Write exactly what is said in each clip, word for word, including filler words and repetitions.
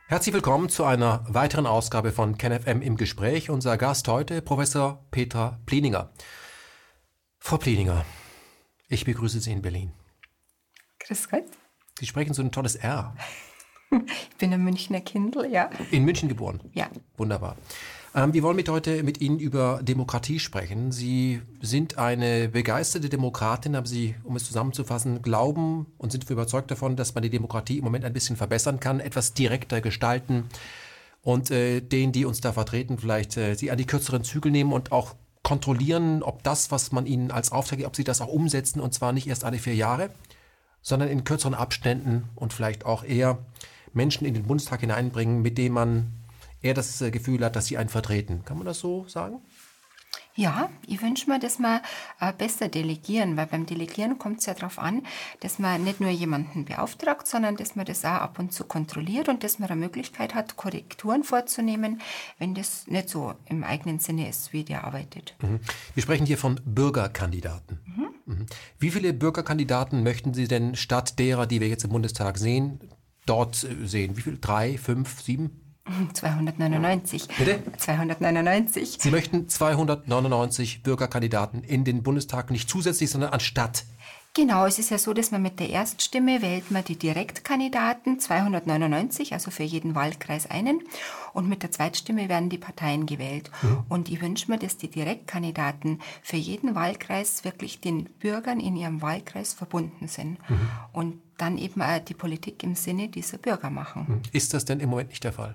Herzlich willkommen zu einer weiteren Ausgabe von KenFM im Gespräch. Unser Gast heute, Professor Petra Plieninger. Frau Plieninger, ich begrüße Sie in Berlin. Grüß Gott. Sie sprechen so ein tolles R. Ich bin ein Münchner Kindl, ja. In München geboren? Ja. Wunderbar. Ähm, wir wollen mit heute mit Ihnen über Demokratie sprechen. Sie sind eine begeisterte Demokratin, aber Sie, um es zusammenzufassen, glauben und sind überzeugt davon, dass man die Demokratie im Moment ein bisschen verbessern kann, etwas direkter gestalten und äh, denen, die uns da vertreten, vielleicht äh, sie an die kürzeren Zügel nehmen und auch kontrollieren, ob das, was man ihnen als Auftrag gibt, ob sie das auch umsetzen, und zwar nicht erst alle vier Jahre, sondern in kürzeren Abständen und vielleicht auch eher Menschen in den Bundestag hineinbringen, mit denen man eher das Gefühl hat, dass sie einen vertreten. Kann man das so sagen? Ja, ich wünsche mir, dass wir äh, besser delegieren, weil beim Delegieren kommt es ja darauf an, dass man nicht nur jemanden beauftragt, sondern dass man das auch ab und zu kontrolliert und dass man eine Möglichkeit hat, Korrekturen vorzunehmen, wenn das nicht so im eigenen Sinne ist, wie der arbeitet. Mhm. Wir sprechen hier von Bürgerkandidaten. Mhm. Mhm. Wie viele Bürgerkandidaten möchten Sie denn statt derer, die wir jetzt im Bundestag sehen, dort sehen? Wie viele? Drei, fünf, sieben? zweihundertneunundneunzig. Bitte? zweihundertneunundneunzig. Sie möchten zweihundertneunundneunzig Bürgerkandidaten in den Bundestag, nicht zusätzlich, sondern anstatt. Genau, es ist ja so, dass man mit der Erststimme wählt man die Direktkandidaten, zweihundertneunundneunzig, also für jeden Wahlkreis einen. Und mit der Zweitstimme werden die Parteien gewählt. Mhm. Und ich wünsche mir, dass die Direktkandidaten für jeden Wahlkreis wirklich den Bürgern in ihrem Wahlkreis verbunden sind. Mhm. Und dann eben auch die Politik im Sinne dieser Bürger machen. Ist das denn im Moment nicht der Fall?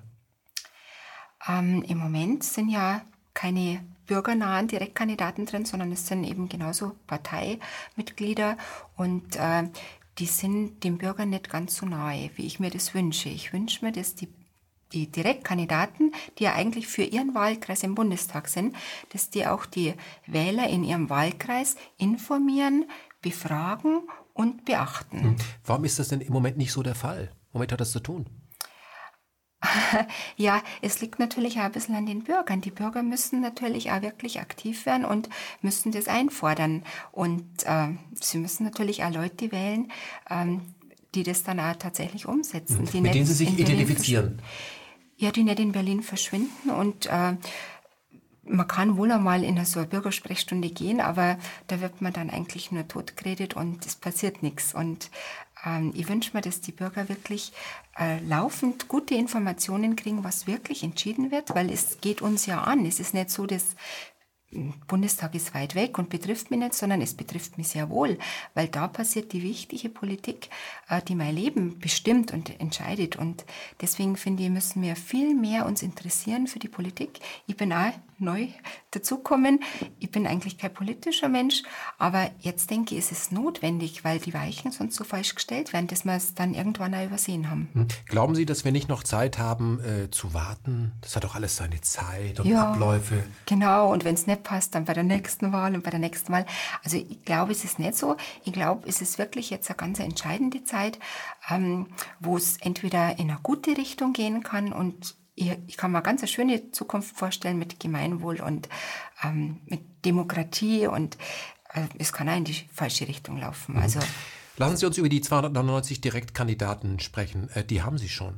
Ähm, Im Moment sind ja keine bürgernahen Direktkandidaten drin, sondern es sind eben genauso Parteimitglieder und äh, die sind dem Bürger nicht ganz so nahe, wie ich mir das wünsche. Ich wünsche mir, dass die, die Direktkandidaten, die ja eigentlich für ihren Wahlkreis im Bundestag sind, dass die auch die Wähler in ihrem Wahlkreis informieren, befragen und beachten. Warum ist das denn im Moment nicht so der Fall? Womit hat das zu tun? Ja, es liegt natürlich auch ein bisschen an den Bürgern. Die Bürger müssen natürlich auch wirklich aktiv werden und müssen das einfordern. Und äh, sie müssen natürlich auch Leute wählen, ähm, die das dann auch tatsächlich umsetzen. Die Mit denen sie sich identifizieren. Ja, die nicht in Berlin verschwinden. Und äh, man kann wohl einmal in so eine Bürgersprechstunde gehen, aber da wird man dann eigentlich nur totgeredet und es passiert nichts. Und ähm, ich wünsche mir, dass die Bürger wirklich äh, laufend gute Informationen kriegen, was wirklich entschieden wird, weil es geht uns ja an. Es ist nicht so, dass Bundestag ist weit weg und betrifft mich nicht, sondern es betrifft mich sehr wohl, weil da passiert die wichtige Politik, die mein Leben bestimmt und entscheidet. Und deswegen finde ich, müssen wir viel mehr uns interessieren für die Politik. Ich bin auch neu dazugekommen. Ich bin eigentlich kein politischer Mensch, aber jetzt denke ich, ist es notwendig, weil die Weichen sonst so falsch gestellt werden, dass wir es dann irgendwann auch übersehen haben. Glauben Sie, dass wir nicht noch Zeit haben äh, zu warten? Das hat doch alles seine Zeit und ja, Abläufe. Genau, und wenn es nicht passt, dann bei der nächsten Wahl und bei der nächsten Wahl. Also ich glaube, es ist nicht so. Ich glaube, es ist wirklich jetzt eine ganz entscheidende Zeit, ähm, wo es entweder in eine gute Richtung gehen kann und ich, ich kann mir ganz eine schöne Zukunft vorstellen mit Gemeinwohl und ähm, mit Demokratie und äh, es kann auch in die falsche Richtung laufen. Also, lassen Sie uns über die zweihundertneunundneunzig Direktkandidaten sprechen. Äh, die haben Sie schon.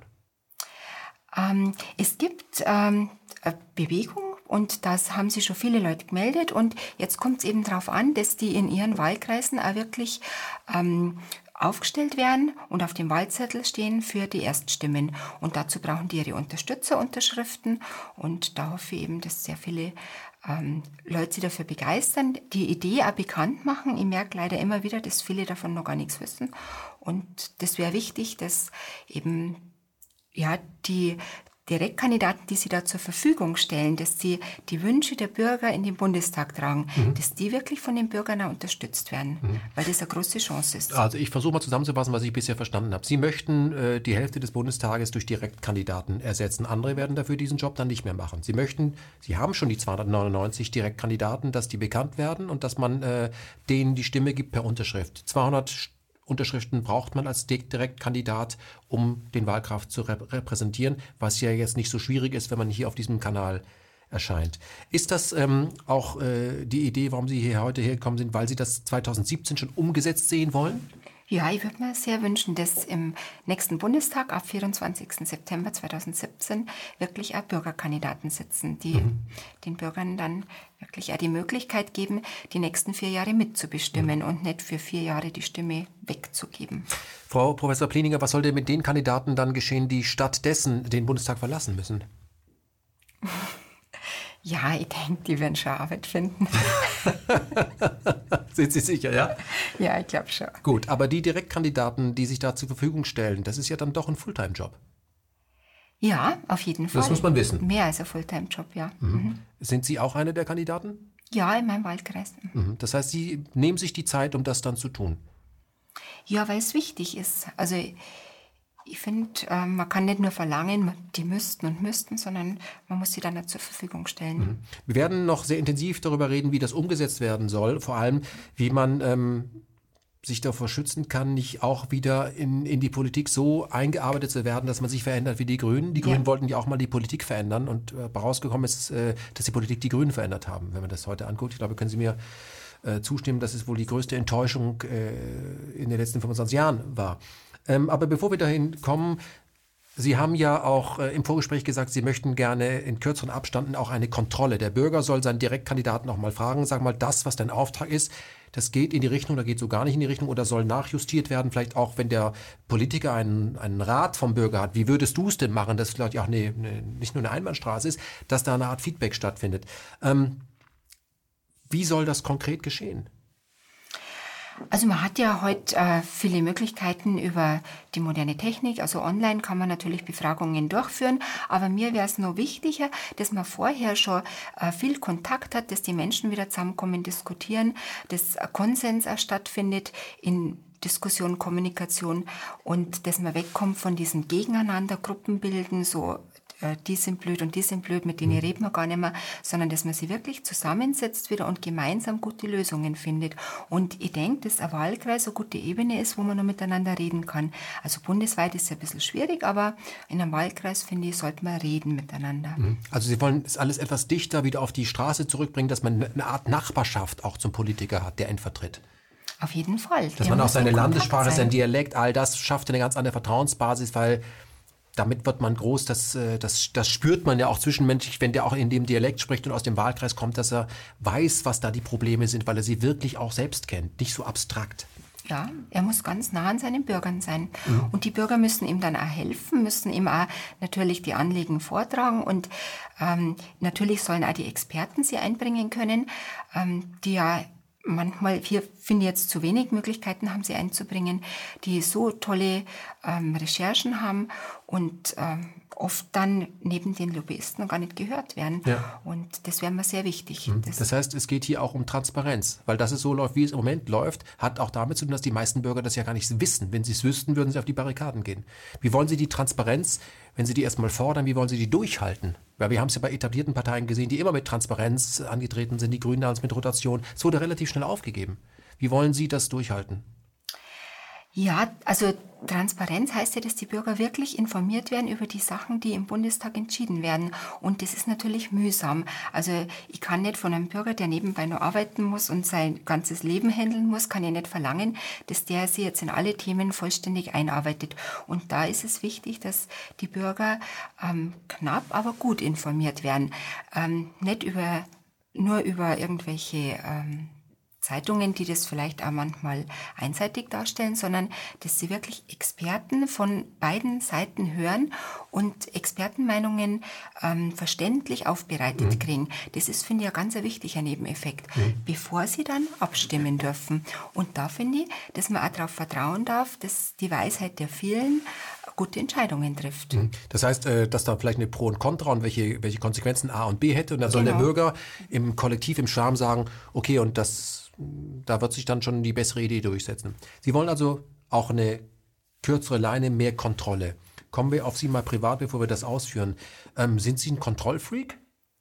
Ähm, es gibt ähm, eine Bewegung, und das haben sich schon viele Leute gemeldet. Und jetzt kommt es eben darauf an, dass die in ihren Wahlkreisen auch wirklich ähm, aufgestellt werden und auf dem Wahlzettel stehen für die Erststimmen. Und dazu brauchen die ihre Unterstützerunterschriften. Und da hoffe ich eben, dass sehr viele ähm, Leute sich dafür begeistern, die Idee auch bekannt machen. Ich merke leider immer wieder, dass viele davon noch gar nichts wissen. Und das wäre wichtig, dass eben ja die Direktkandidaten, die sie da zur Verfügung stellen, dass sie die Wünsche der Bürger in den Bundestag tragen, mhm. dass die wirklich von den Bürgern auch unterstützt werden, mhm. weil das eine große Chance ist. Also ich versuche mal zusammenzufassen, was ich bisher verstanden habe. Sie möchten äh, die Hälfte des Bundestages durch Direktkandidaten ersetzen. Andere werden dafür diesen Job dann nicht mehr machen. Sie möchten, Sie haben schon die zweihundertneunundneunzig Direktkandidaten, dass die bekannt werden und dass man äh, denen die Stimme gibt per Unterschrift. zweihundert Unterschriften braucht man als Direktkandidat, um den Wahlkreis zu rep- repräsentieren, was ja jetzt nicht so schwierig ist, wenn man hier auf diesem Kanal erscheint. Ist das ähm, auch äh, die Idee, warum Sie hier heute hergekommen sind, weil Sie das zweitausendsiebzehn schon umgesetzt sehen wollen? Ja, ich würde mir sehr wünschen, dass im nächsten Bundestag ab vierundzwanzigsten September zweitausendsiebzehn wirklich auch Bürgerkandidaten sitzen, die mhm. den Bürgern dann wirklich auch die Möglichkeit geben, die nächsten vier Jahre mitzubestimmen mhm. und nicht für vier Jahre die Stimme wegzugeben. Frau Professor Plininger, was soll denn mit den Kandidaten dann geschehen, die stattdessen den Bundestag verlassen müssen? Ja, ich denke, die werden schon Arbeit finden. Sind Sie sicher, ja? Ja, ich glaube schon. Gut, aber die Direktkandidaten, die sich da zur Verfügung stellen, das ist ja dann doch ein Fulltime-Job. Ja, auf jeden Fall. Das muss man wissen. Mehr als ein Fulltime-Job, ja. Mhm. Mhm. Sind Sie auch eine der Kandidaten? Ja, in meinem Wahlkreis. Mhm. Das heißt, Sie nehmen sich die Zeit, um das dann zu tun? Ja, weil es wichtig ist. Also ich finde, äh, man kann nicht nur verlangen, die müssten und müssten, sondern man muss sie dann auch zur Verfügung stellen. Mhm. Wir werden noch sehr intensiv darüber reden, wie das umgesetzt werden soll. Vor allem, wie man ähm, sich davor schützen kann, nicht auch wieder in, in die Politik so eingearbeitet zu werden, dass man sich verändert wie die Grünen. Die Grünen ja. wollten ja auch mal die Politik verändern und äh, rausgekommen ist, äh, dass die Politik die Grünen verändert haben. Wenn man das heute anguckt, ich glaube, können Sie mir äh, zustimmen, dass es wohl die größte Enttäuschung äh, in den letzten fünfundzwanzig Jahren war. Ähm, aber bevor wir dahin kommen, Sie haben ja auch äh, im Vorgespräch gesagt, Sie möchten gerne in kürzeren Abständen auch eine Kontrolle. Der Bürger soll seinen Direktkandidaten auch mal fragen, sag mal, das, was dein Auftrag ist, das geht in die Richtung oder geht so gar nicht in die Richtung oder soll nachjustiert werden. Vielleicht auch, wenn der Politiker einen, einen Rat vom Bürger hat, wie würdest du es denn machen, dass vielleicht auch eine, eine, nicht nur eine Einbahnstraße ist, dass da eine Art Feedback stattfindet. Ähm, wie soll das konkret geschehen? Also man hat ja heute äh, viele Möglichkeiten über die moderne Technik, also online kann man natürlich Befragungen durchführen, aber mir wäre es noch wichtiger, dass man vorher schon äh, viel Kontakt hat, dass die Menschen wieder zusammenkommen, diskutieren, dass ein Konsens auch stattfindet in Diskussion, Kommunikation und dass man wegkommt von diesem Gegeneinander, Gruppenbilden, so die sind blöd und die sind blöd, mit denen mhm. reden wir gar nicht mehr, sondern dass man sie wirklich zusammensetzt wieder und gemeinsam gute Lösungen findet. Und ich denke, dass ein Wahlkreis eine gute Ebene ist, wo man noch miteinander reden kann. Also bundesweit ist es ein bisschen schwierig, aber in einem Wahlkreis, finde ich, sollte man reden miteinander. Mhm. Also Sie wollen es alles etwas dichter wieder auf die Straße zurückbringen, dass man eine Art Nachbarschaft auch zum Politiker hat, der ihn vertritt. Auf jeden Fall. Dass man auch seine Landessprache, sein Dialekt, all das schafft eine ganz andere Vertrauensbasis, weil damit wird man groß, das, das, das spürt man ja auch zwischenmenschlich, wenn der auch in dem Dialekt spricht und aus dem Wahlkreis kommt, dass er weiß, was da die Probleme sind, weil er sie wirklich auch selbst kennt, nicht so abstrakt. Ja, er muss ganz nah an seinen Bürgern sein. Mhm. Und die Bürger müssen ihm dann auch helfen, müssen ihm auch natürlich die Anliegen vortragen und ähm, natürlich sollen auch die Experten sie einbringen können, ähm, die ja manchmal, hier finde ich jetzt zu wenig Möglichkeiten haben, sie einzubringen, die so tolle ähm, Recherchen haben und ähm, oft dann neben den Lobbyisten gar nicht gehört werden. Ja. Und das wäre mir sehr wichtig. Mhm. Das, das heißt, es geht hier auch um Transparenz, weil dass es so läuft, wie es im Moment läuft, hat auch damit zu tun, dass die meisten Bürger das ja gar nicht wissen. Wenn sie es wüssten, würden sie auf die Barrikaden gehen. Wie wollen Sie die Transparenz, wenn Sie die erstmal fordern, wie wollen Sie die durchhalten? Weil wir haben es ja bei etablierten Parteien gesehen, die immer mit Transparenz angetreten sind, die Grünen damals mit Rotation. Es wurde relativ schnell aufgegeben. Wie wollen Sie das durchhalten? Ja, also Transparenz heißt ja, dass die Bürger wirklich informiert werden über die Sachen, die im Bundestag entschieden werden. Und das ist natürlich mühsam. Also ich kann nicht von einem Bürger, der nebenbei noch arbeiten muss und sein ganzes Leben handeln muss, kann ich nicht verlangen, dass der sich jetzt in alle Themen vollständig einarbeitet. Und da ist es wichtig, dass die Bürger ähm, knapp, aber gut informiert werden. Ähm, nicht über, nur über irgendwelche ähm, Zeitungen, die das vielleicht auch manchmal einseitig darstellen, sondern dass sie wirklich Experten von beiden Seiten hören und Expertenmeinungen ähm, verständlich aufbereitet mhm. kriegen. Das ist, finde ich, ein ganz wichtiger Nebeneffekt, mhm. bevor sie dann abstimmen dürfen. Und da finde ich, dass man auch darauf vertrauen darf, dass die Weisheit der vielen gute Entscheidungen trifft. Das heißt, dass da vielleicht eine Pro und Contra und welche, welche Konsequenzen A und B hätte. Und dann soll genau. der Bürger im Kollektiv, im Schwarm sagen, okay, und das, da wird sich dann schon die bessere Idee durchsetzen. Sie wollen also auch eine kürzere Leine, mehr Kontrolle. Kommen wir auf Sie mal privat, bevor wir das ausführen. Ähm, sind Sie ein Kontrollfreak?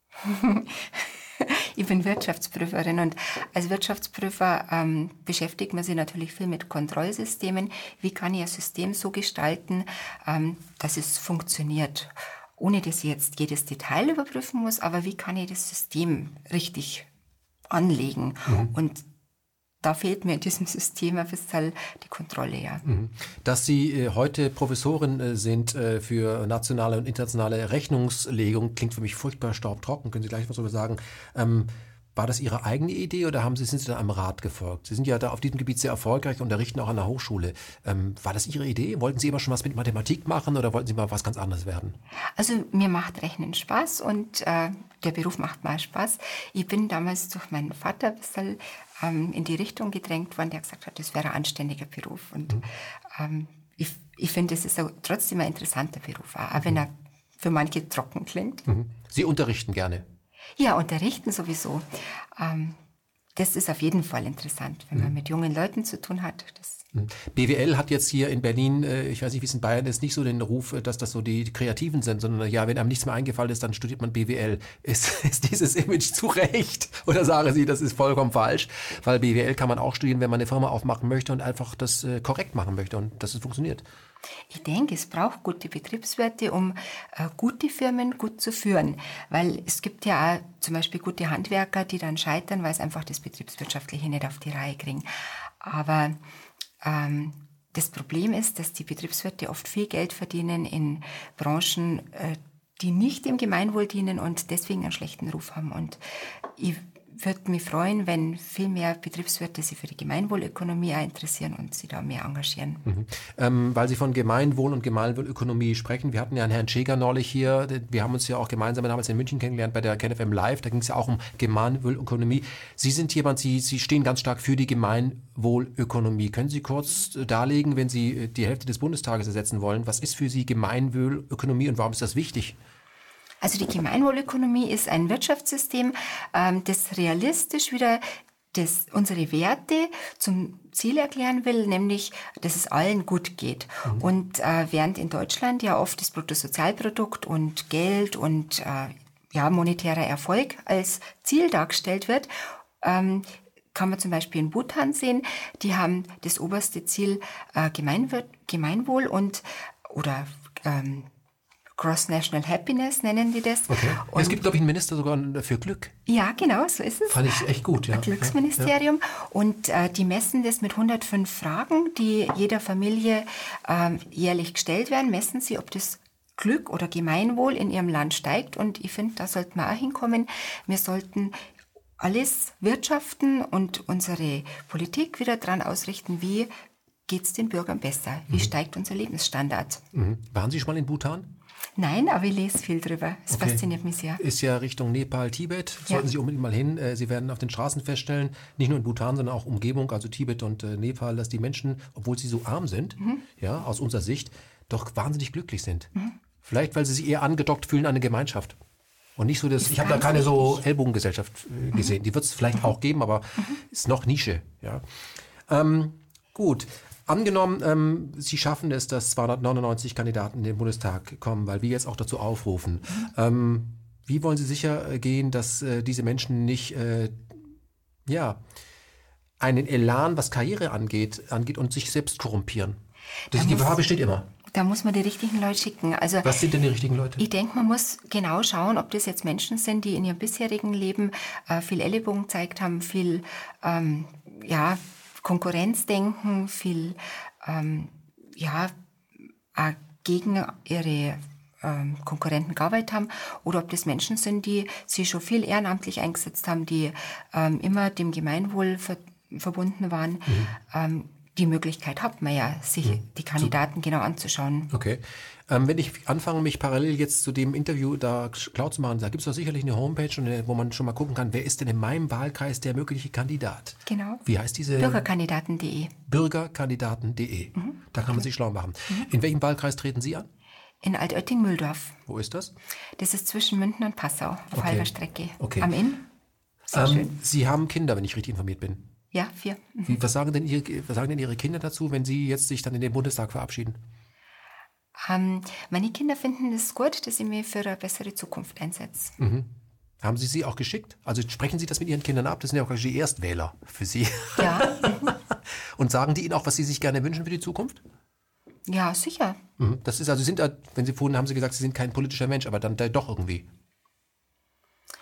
Ich bin Wirtschaftsprüferin und als Wirtschaftsprüfer ähm, beschäftigt man sich natürlich viel mit Kontrollsystemen. Wie kann ich ein System so gestalten, ähm, dass es funktioniert, ohne dass ich jetzt jedes Detail überprüfen muss, aber wie kann ich das System richtig anlegen? Mhm. Und da fehlt mir in diesem System ein bisschen die Kontrolle, ja. Dass Sie äh, heute Professorin äh, sind äh, für nationale und internationale Rechnungslegung, klingt für mich furchtbar staubtrocken. Können Sie gleich was darüber sagen? Ähm, war das Ihre eigene Idee oder haben Sie, sind Sie da einem Rat gefolgt? Sie sind ja da auf diesem Gebiet sehr erfolgreich und unterrichten auch an der Hochschule. Ähm, war das Ihre Idee? Wollten Sie immer schon was mit Mathematik machen oder wollten Sie mal was ganz anderes werden? Also mir macht Rechnen Spaß und äh, der Beruf macht mal Spaß. Ich bin damals durch meinen Vater ein bisschen ähm, in die Richtung gedrängt worden, der gesagt hat, das wäre ein anständiger Beruf. Und mhm. ähm, ich, ich finde, es ist trotzdem ein interessanter Beruf, auch mhm. wenn er für manche trocken klingt. Mhm. Sie unterrichten gerne? Ja, unterrichten sowieso. Ähm, das ist auf jeden Fall interessant, wenn man mhm. mit jungen Leuten zu tun hat. Das B W L hat jetzt hier in Berlin, ich weiß nicht, wie es in Bayern ist, nicht so den Ruf, dass das so die Kreativen sind, sondern ja, wenn einem nichts mehr eingefallen ist, dann studiert man B W L. Ist, ist dieses Image zu Recht? Oder sagen Sie, das ist vollkommen falsch? Weil B W L kann man auch studieren, wenn man eine Firma aufmachen möchte und einfach das äh, korrekt machen möchte und dass es funktioniert. Ich denke, es braucht gute Betriebswirte, um äh, gute Firmen gut zu führen. Weil es gibt ja auch zum Beispiel gute Handwerker, die dann scheitern, weil es einfach das Betriebswirtschaftliche nicht auf die Reihe kriegen. Aber ähm, das Problem ist, dass die Betriebswirte oft viel Geld verdienen in Branchen, äh, die nicht dem Gemeinwohl dienen und deswegen einen schlechten Ruf haben. Und ich würde mich freuen, wenn viel mehr Betriebswirte sich für die Gemeinwohlökonomie auch interessieren und sich da mehr engagieren. Mhm. Ähm, weil Sie von Gemeinwohl und Gemeinwohlökonomie sprechen. Wir hatten ja einen Herrn Schäger neulich hier. Wir haben uns ja auch gemeinsam damals in München kennengelernt bei der KenFM Live. Da ging es ja auch um Gemeinwohlökonomie. Sie sind jemand, Sie, Sie stehen ganz stark für die Gemeinwohlökonomie. Können Sie kurz darlegen, wenn Sie die Hälfte des Bundestages ersetzen wollen, was ist für Sie Gemeinwohlökonomie und warum ist das wichtig? Also die Gemeinwohlökonomie ist ein Wirtschaftssystem, ähm, das realistisch wieder das, unsere Werte zum Ziel erklären will, nämlich, dass es allen gut geht. Mhm. Und äh, während in Deutschland ja oft das Bruttosozialprodukt und Geld und äh, ja, monetärer Erfolg als Ziel dargestellt wird, ähm, kann man zum Beispiel in Bhutan sehen, die haben das oberste Ziel äh, Gemeinwohl, Gemeinwohl und oder ähm, Cross-National Happiness nennen die das. Okay. Und es gibt, glaube ich, einen Minister sogar für Glück. Ja, genau, so ist es. Fand ich echt gut, ja. Ein Glücksministerium. Ja. Und äh, die messen das mit hundertfünf Fragen, die jeder Familie äh, jährlich gestellt werden. Messen sie, ob das Glück oder Gemeinwohl in ihrem Land steigt. Und ich finde, da sollten wir auch hinkommen. Wir sollten alles wirtschaften und unsere Politik wieder daran ausrichten, wie geht es den Bürgern besser? Wie mhm. steigt unser Lebensstandard? Mhm. Waren Sie schon mal in Bhutan? Nein, aber ich lese viel drüber. Es okay. fasziniert mich sehr. Ist ja Richtung Nepal, Tibet. Sollten ja. Sie unbedingt mal hin. Sie werden auf den Straßen feststellen, nicht nur in Bhutan, sondern auch Umgebung, also Tibet und Nepal, dass die Menschen, obwohl sie so arm sind, mhm. ja, aus unserer Sicht, doch wahnsinnig glücklich sind. Mhm. Vielleicht, weil sie sich eher angedockt fühlen an eine Gemeinschaft. Und nicht so, dass, ich habe da keine so Ellbogengesellschaft gesehen. Mhm. Die wird es vielleicht mhm. auch geben, aber mhm. ist noch Nische. Ja. Ähm, gut. Angenommen, ähm, Sie schaffen es, dass zweihundertneunundneunzig Kandidaten in den Bundestag kommen, weil wir jetzt auch dazu aufrufen. Mhm. Ähm, wie wollen Sie sicher gehen, dass äh, diese Menschen nicht äh, ja, einen Elan, was Karriere angeht, angeht und sich selbst korrumpieren? Das, da die Gefahr besteht immer. Da muss man die richtigen Leute schicken. Also, was sind denn die richtigen Leute? Ich denke, man muss genau schauen, ob das jetzt Menschen sind, die in ihrem bisherigen Leben äh, viel Ellenbogen gezeigt haben, viel, ähm, ja, Konkurrenzdenken, viel ähm, ja, äh, gegen ihre ähm, Konkurrenten gearbeitet haben, oder ob das Menschen sind, die sich schon viel ehrenamtlich eingesetzt haben, die ähm, immer dem Gemeinwohl ver- verbunden waren. Mhm. Ähm, die Möglichkeit hat man ja, sich mhm. die Kandidaten genau anzuschauen. Okay. Ähm, wenn ich anfange, mich parallel jetzt zu dem Interview da klar zu machen, da gibt es doch sicherlich eine Homepage, wo man schon mal gucken kann, wer ist denn in meinem Wahlkreis der mögliche Kandidat? Genau. Wie heißt diese? Bürgerkandidaten punkt de. Bürgerkandidaten punkt de. Mhm. Da kann man sich schlau machen. Mhm. In welchem Wahlkreis treten Sie an? In Altötting-Mühldorf. Wo ist das? Das ist zwischen München und Passau, auf okay. halber Strecke. Okay. Am Inn. Sehr ähm, schön. Sie haben Kinder, wenn ich richtig informiert bin. Ja, vier. Mhm. Wie, was, sagen denn Ihre, was sagen denn Ihre Kinder dazu, wenn Sie jetzt sich dann in den Bundestag verabschieden? Ähm, meine Kinder finden es gut, dass ich mich für eine bessere Zukunft einsetze. Mhm. Haben Sie sie auch geschickt? Also sprechen Sie das mit Ihren Kindern ab? Das sind ja auch die Erstwähler für Sie. Ja. Und sagen die Ihnen auch, was Sie sich gerne wünschen für die Zukunft? Ja, sicher. Mhm. Das ist also, sind, wenn Sie vorhin haben Sie gesagt, Sie sind kein politischer Mensch, aber dann doch irgendwie.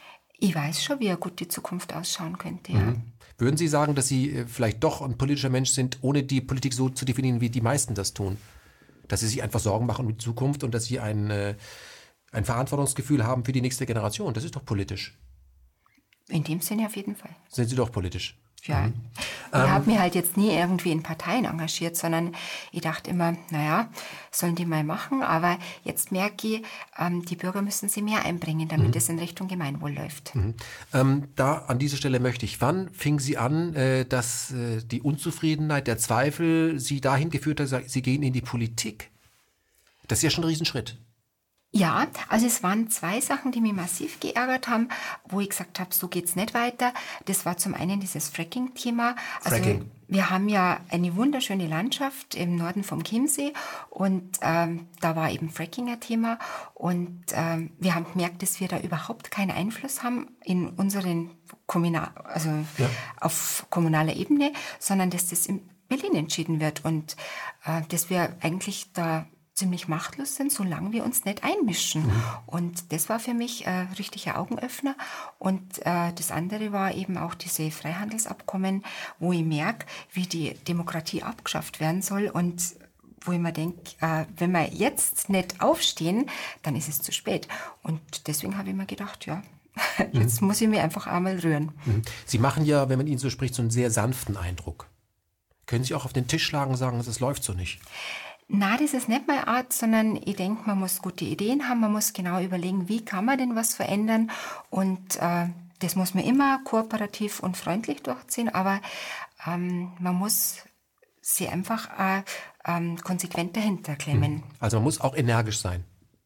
Ich weiß schon, wie eine gute Zukunft ausschauen könnte, ja. Mhm. Würden Sie sagen, dass Sie äh, vielleicht doch ein politischer Mensch sind, ohne die Politik so zu definieren, wie die meisten das tun? Dass Sie sich einfach Sorgen machen um die Zukunft und dass Sie ein, äh, ein Verantwortungsgefühl haben für die nächste Generation. Das ist doch politisch. In dem Sinne auf jeden Fall. Sind Sie doch politisch? Ja. Mhm. Ich ähm, habe mich halt jetzt nie irgendwie in Parteien engagiert, sondern ich dachte immer, naja, sollen die mal machen. Aber jetzt merke ich, ähm, die Bürger müssen sie mehr einbringen, damit mhm. es in Richtung Gemeinwohl läuft. Mhm. Ähm, da an dieser Stelle möchte ich, wann fing Sie an, äh, dass äh, die Unzufriedenheit, der Zweifel Sie dahin geführt hat, Sie gehen in die Politik? Das ist ja schon ein Riesenschritt. Ja, also es waren zwei Sachen, die mich massiv geärgert haben, wo ich gesagt habe, so geht's nicht weiter. Das war zum einen dieses Fracking-Thema. Also Fracking. Wir haben ja eine wunderschöne Landschaft im Norden vom Chiemsee und ähm, da war eben Fracking ein Thema und ähm, wir haben gemerkt, dass wir da überhaupt keinen Einfluss haben in unseren Kommunal, also ja. auf kommunaler Ebene, sondern dass das in Berlin entschieden wird und äh, dass wir eigentlich da ziemlich machtlos sind, solange wir uns nicht einmischen. Mhm. Und das war für mich ein äh, richtiger Augenöffner. Und äh, das andere war eben auch diese Freihandelsabkommen, wo ich merke, wie die Demokratie abgeschafft werden soll und wo ich mir denke, äh, wenn wir jetzt nicht aufstehen, dann ist es zu spät. Und deswegen habe ich mir gedacht, ja, jetzt mhm. muss ich mich einfach einmal rühren. Mhm. Sie machen ja, wenn man Ihnen so spricht, so einen sehr sanften Eindruck. Können Sie auch auf den Tisch schlagen und sagen, das läuft so nicht? Na, das ist nicht meine Art, sondern ich denke, man muss gute Ideen haben, man muss genau überlegen, wie kann man denn was verändern und äh, das muss man immer kooperativ und freundlich durchziehen, aber ähm, man muss sie einfach äh, ähm, konsequent dahinter klemmen. Also man muss auch energisch sein,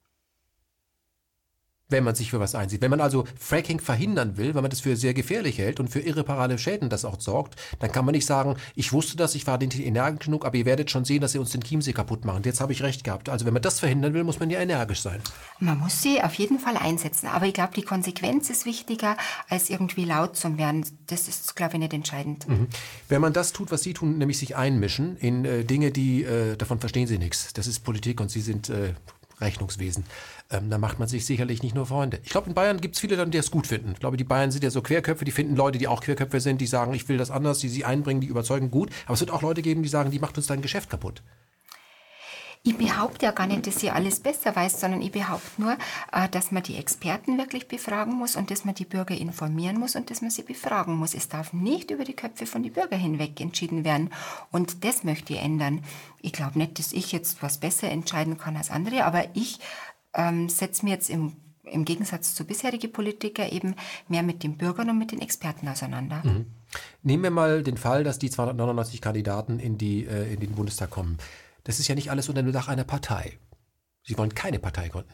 wenn man sich für was einsieht. Wenn man also Fracking verhindern will, wenn man das für sehr gefährlich hält und für irreparable Schäden das auch sorgt, dann kann man nicht sagen, ich wusste das, ich war nicht energisch genug, aber ihr werdet schon sehen, dass sie uns den Chiemsee kaputt machen. Jetzt habe ich recht gehabt. Also wenn man das verhindern will, muss man ja energisch sein. Man muss sie auf jeden Fall einsetzen, aber ich glaube, die Konsequenz ist wichtiger, als irgendwie laut zu werden. Das ist, glaube ich, nicht entscheidend. Mhm. Wenn man das tut, was Sie tun, nämlich sich einmischen in äh, Dinge, die, äh, davon verstehen Sie nichts. Das ist Politik und Sie sind äh, Rechnungswesen. Ähm, da macht man sich sicherlich nicht nur Freunde. Ich glaube, in Bayern gibt es viele dann, die das gut finden. Ich glaube, die Bayern sind ja so Querköpfe, die finden Leute, die auch Querköpfe sind, die sagen, ich will das anders, die sie einbringen, die überzeugen gut. Aber es wird auch Leute geben, die sagen, die macht uns dein Geschäft kaputt. Ich behaupte ja gar nicht, dass ich alles besser weiß, sondern ich behaupte nur, dass man die Experten wirklich befragen muss und dass man die Bürger informieren muss und dass man sie befragen muss. Es darf nicht über die Köpfe von den Bürgern hinweg entschieden werden. Und das möchte ich ändern. Ich glaube nicht, dass ich jetzt was besser entscheiden kann als andere, aber ich ähm, setze mir jetzt im, im Gegensatz zu bisherigen Politikern eben mehr mit den Bürgern und mit den Experten auseinander. Mhm. Nehmen wir mal den Fall, dass die zweihundertneunundneunzig Kandidaten in, die, äh, in den Bundestag kommen. Das ist ja nicht alles unter dem Dach einer Partei. Sie wollen keine Partei gründen.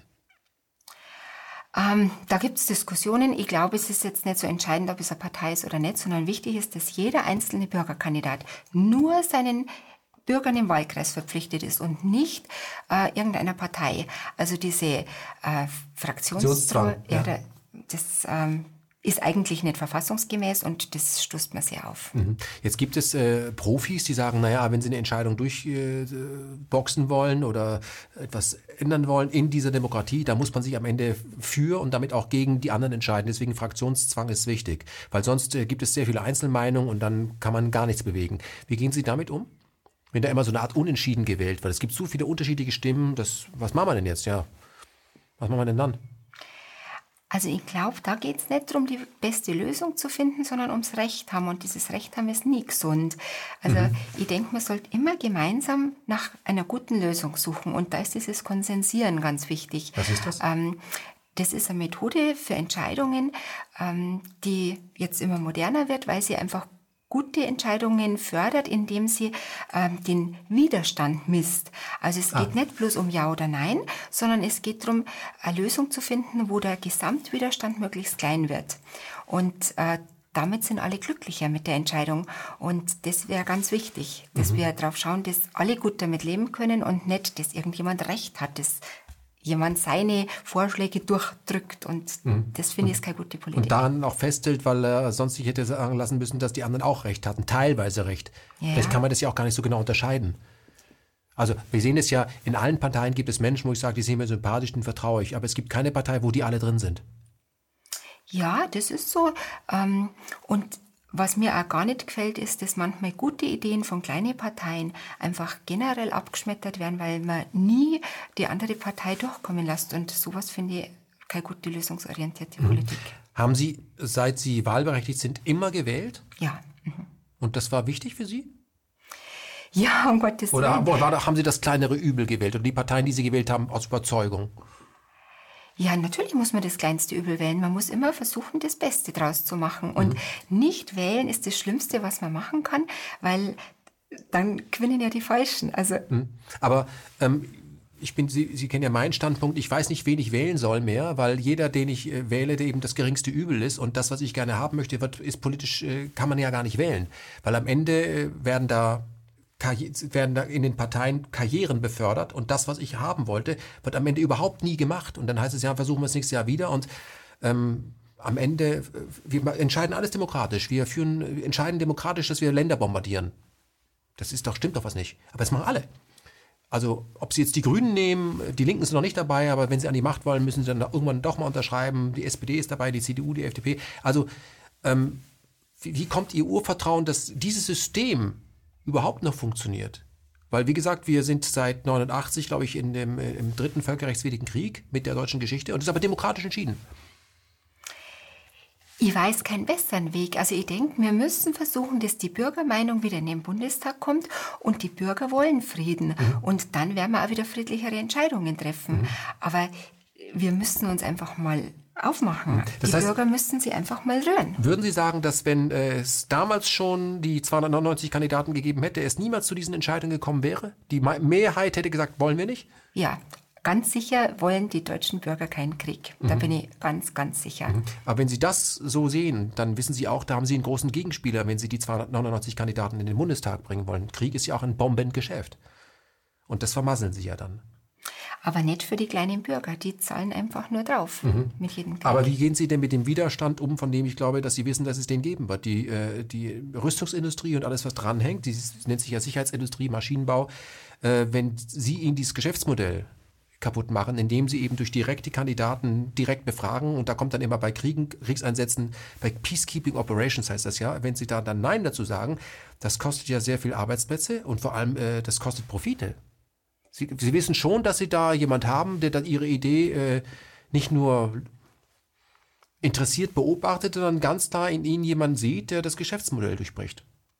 Ähm, da gibt es Diskussionen. Ich glaube, es ist jetzt nicht so entscheidend, ob es eine Partei ist oder nicht, sondern wichtig ist, dass jeder einzelne Bürgerkandidat nur seinen Bürgern im Wahlkreis verpflichtet ist und nicht äh, irgendeiner Partei. Also diese äh, Fraktionszwang, ja. ja, das ähm, ist eigentlich nicht verfassungsgemäß und das stoßt mir sehr auf. Mhm. Jetzt gibt es äh, Profis, die sagen, naja, wenn sie eine Entscheidung durchboxen äh, wollen oder etwas ändern wollen in dieser Demokratie, da muss man sich am Ende für und damit auch gegen die anderen entscheiden. Deswegen Fraktionszwang ist wichtig, weil sonst äh, gibt es sehr viele Einzelmeinungen und dann kann man gar nichts bewegen. Wie gehen Sie damit um? Wenn da immer so eine Art Unentschieden gewählt wird. Es gibt so viele unterschiedliche Stimmen. Das, was machen wir denn jetzt? Ja, was machen wir denn dann? Also ich glaube, da geht es nicht darum, die beste Lösung zu finden, sondern ums Recht haben. Und dieses Recht haben ist nie gesund. Also mhm. ich denke, man sollte immer gemeinsam nach einer guten Lösung suchen. Und da ist dieses Konsensieren ganz wichtig. Was ist das? Ähm, das ist eine Methode für Entscheidungen, ähm, die jetzt immer moderner wird, weil sie einfach gute Entscheidungen fördert, indem sie ähm, den Widerstand misst. Also es geht ah. nicht bloß um Ja oder Nein, sondern es geht darum, eine Lösung zu finden, wo der Gesamtwiderstand möglichst klein wird. Und äh, damit sind alle glücklicher mit der Entscheidung. Und das wäre ganz wichtig, dass mhm. wir darauf schauen, dass alle gut damit leben können und nicht, dass irgendjemand Recht hat, dass jemand seine Vorschläge durchdrückt und mhm. das finde ich ist keine gute Politik. Und daran auch festhält, weil er sonst sich hätte sagen lassen müssen, dass die anderen auch Recht hatten, teilweise Recht. Ja. Vielleicht kann man das ja auch gar nicht so genau unterscheiden. Also wir sehen es ja, in allen Parteien gibt es Menschen, wo ich sage, die sind mir sympathisch, denen vertraue ich, aber es gibt keine Partei, wo die alle drin sind. Ja, das ist so. Ähm, und was mir auch gar nicht gefällt, ist, dass manchmal gute Ideen von kleinen Parteien einfach generell abgeschmettert werden, weil man nie die andere Partei durchkommen lässt. Und sowas finde ich keine gute lösungsorientierte mhm. Politik. Haben Sie, seit Sie wahlberechtigt sind, immer gewählt? Ja. Mhm. Und das war wichtig für Sie? Ja, um Gottes Willen. Oder, oder haben Sie das kleinere Übel gewählt oder die Parteien, die Sie gewählt haben, aus Überzeugung? Ja, natürlich muss man das kleinste Übel wählen. Man muss immer versuchen, das Beste draus zu machen. Und mhm. nicht wählen ist das Schlimmste, was man machen kann, weil dann gewinnen ja die Falschen. Also mhm. Aber ähm, ich bin, Sie, Sie kennen ja meinen Standpunkt. Ich weiß nicht, wen ich wählen soll mehr, weil jeder, den ich äh, wähle, der eben das geringste Übel ist. Und das, was ich gerne haben möchte, wird, ist politisch, äh, kann man ja gar nicht wählen. Weil am Ende äh, werden da werden da in den Parteien Karrieren befördert und das, was ich haben wollte, wird am Ende überhaupt nie gemacht. Und dann heißt es ja, versuchen wir es nächstes Jahr wieder und ähm, am Ende, wir entscheiden alles demokratisch. Wir führen, entscheiden demokratisch, dass wir Länder bombardieren. Das ist doch, stimmt doch was nicht. Aber das machen alle. Also, ob Sie jetzt die Grünen nehmen, die Linken sind noch nicht dabei, aber wenn sie an die Macht wollen, müssen sie dann irgendwann doch mal unterschreiben. Die S P D ist dabei, die C D U, die F D P. Also, ähm, wie, wie kommt Ihr Urvertrauen, dass dieses System überhaupt noch funktioniert? Weil, wie gesagt, wir sind seit neunundachtzig, glaube ich, in dem, im dritten völkerrechtswidrigen Krieg mit der deutschen Geschichte und das ist aber demokratisch entschieden. Ich weiß keinen besseren Weg. Also ich denke, wir müssen versuchen, dass die Bürgermeinung wieder in den Bundestag kommt und die Bürger wollen Frieden. Mhm. Und dann werden wir auch wieder friedlichere Entscheidungen treffen. Mhm. Aber wir müssen uns einfach mal aufmachen. Das die heißt, Bürger müssten sie einfach mal rühren. Würden Sie sagen, dass wenn es damals schon die zweihundertneunundneunzig Kandidaten gegeben hätte, es niemals zu diesen Entscheidungen gekommen wäre? Die Mehrheit hätte gesagt, wollen wir nicht? Ja, ganz sicher wollen die deutschen Bürger keinen Krieg. Da mhm. bin ich ganz, ganz sicher. Mhm. Aber wenn Sie das so sehen, dann wissen Sie auch, da haben Sie einen großen Gegenspieler, wenn Sie die zweihundertneunundneunzig Kandidaten in den Bundestag bringen wollen. Krieg ist ja auch ein Bombengeschäft. Und das vermasseln Sie ja dann. Aber nicht für die kleinen Bürger, die zahlen einfach nur drauf mhm. mit jedem Krieg. Aber wie gehen Sie denn mit dem Widerstand um, von dem ich glaube, dass Sie wissen, dass es den geben wird? Die, äh, die Rüstungsindustrie und alles, was dranhängt, die nennt sich ja Sicherheitsindustrie, Maschinenbau, äh, wenn Sie ihnen dieses Geschäftsmodell kaputt machen, indem Sie eben durch direkte Kandidaten direkt befragen und da kommt dann immer bei Kriegen, Kriegseinsätzen, bei Peacekeeping Operations heißt das ja, wenn Sie da dann Nein dazu sagen, das kostet ja sehr viel Arbeitsplätze und vor allem äh, das kostet Profite. Sie, Sie wissen schon, dass Sie da jemand haben, der dann Ihre Idee äh, nicht nur interessiert beobachtet, sondern ganz klar in Ihnen jemanden sieht, der das Geschäftsmodell durchbricht.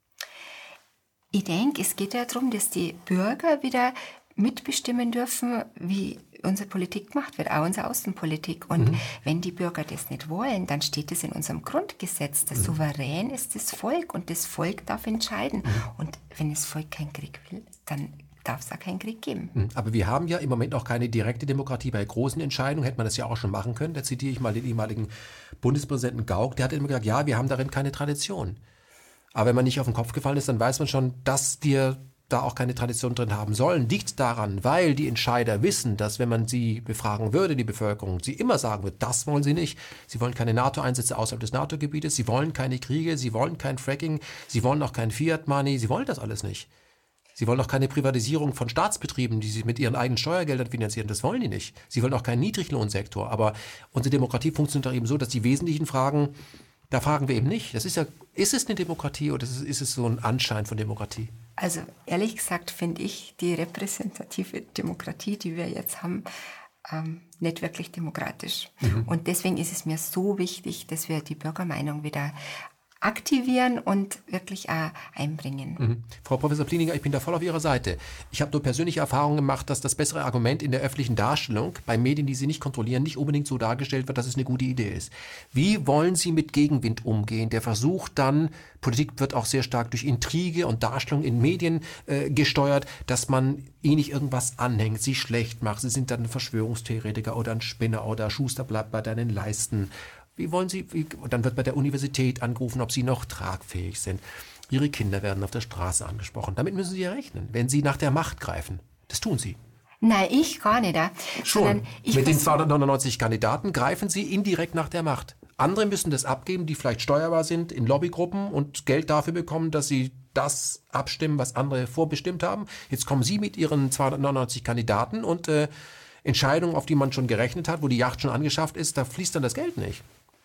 Ich denke, es geht ja darum, dass die Bürger wieder mitbestimmen dürfen, wie unsere Politik gemacht wird, auch unsere Außenpolitik. Und mhm. wenn die Bürger das nicht wollen, dann steht es in unserem Grundgesetz. Der mhm. Souverän ist das Volk und das Volk darf entscheiden. Mhm. Und wenn das Volk keinen Krieg will, dann darf es auch keinen Krieg geben. Aber wir haben ja im Moment auch keine direkte Demokratie. Bei großen Entscheidungen hätte man das ja auch schon machen können. Da zitiere ich mal den ehemaligen Bundespräsidenten Gauck. Der hat immer gesagt, ja, wir haben darin keine Tradition. Aber wenn man nicht auf den Kopf gefallen ist, dann weiß man schon, dass wir da auch keine Tradition drin haben sollen. Liegt daran, weil die Entscheider wissen, dass wenn man sie befragen würde, die Bevölkerung, sie immer sagen wird, das wollen sie nicht. Sie wollen keine NATO-Einsätze außerhalb des NATO-Gebietes, sie wollen keine Kriege, sie wollen kein Fracking, sie wollen auch kein Fiat-Money, sie wollen das alles nicht. Sie wollen auch keine Privatisierung von Staatsbetrieben, die sie mit ihren eigenen Steuergeldern finanzieren. Das wollen die nicht. Sie wollen auch keinen Niedriglohnsektor. Aber unsere Demokratie funktioniert doch eben so, dass die wesentlichen Fragen, da fragen wir eben nicht. Das ist ja, ist es eine Demokratie oder ist es, ist es so ein Anschein von Demokratie? Also ehrlich gesagt finde ich die repräsentative Demokratie, die wir jetzt haben, ähm, nicht wirklich demokratisch. Mhm. Und deswegen ist es mir so wichtig, dass wir die Bürgermeinung wieder aktivieren und wirklich auch einbringen. Mhm. Frau Professor Plininger, ich bin da voll auf Ihrer Seite. Ich habe nur persönliche Erfahrungen gemacht, dass das bessere Argument in der öffentlichen Darstellung bei Medien, die Sie nicht kontrollieren, nicht unbedingt so dargestellt wird, dass es eine gute Idee ist. Wie wollen Sie mit Gegenwind umgehen? Der Versuch dann, Politik wird auch sehr stark durch Intrige und Darstellung in Medien äh, gesteuert, dass man ihnen nicht irgendwas anhängt, sie schlecht macht. Sie sind dann ein Verschwörungstheoretiker oder ein Spinner oder Schuster bleibt bei deinen Leisten. Wie wollen Sie, wie, und dann wird bei der Universität angerufen, ob Sie noch tragfähig sind. Ihre Kinder werden auf der Straße angesprochen. Damit müssen Sie ja rechnen, wenn Sie nach der Macht greifen. Das tun Sie. Nein, ich gar nicht. Schon. Mit den zweihundertneunundneunzig Kandidaten greifen Sie indirekt nach der Macht. Andere müssen das abgeben, die vielleicht steuerbar sind in Lobbygruppen und Geld dafür bekommen, dass sie das abstimmen, was andere vorbestimmt haben. Jetzt kommen Sie mit Ihren zweihundertneunundneunzig Kandidaten und äh, Entscheidungen, auf die man schon gerechnet hat, wo die Yacht schon angeschafft ist, da fließt dann das Geld nicht.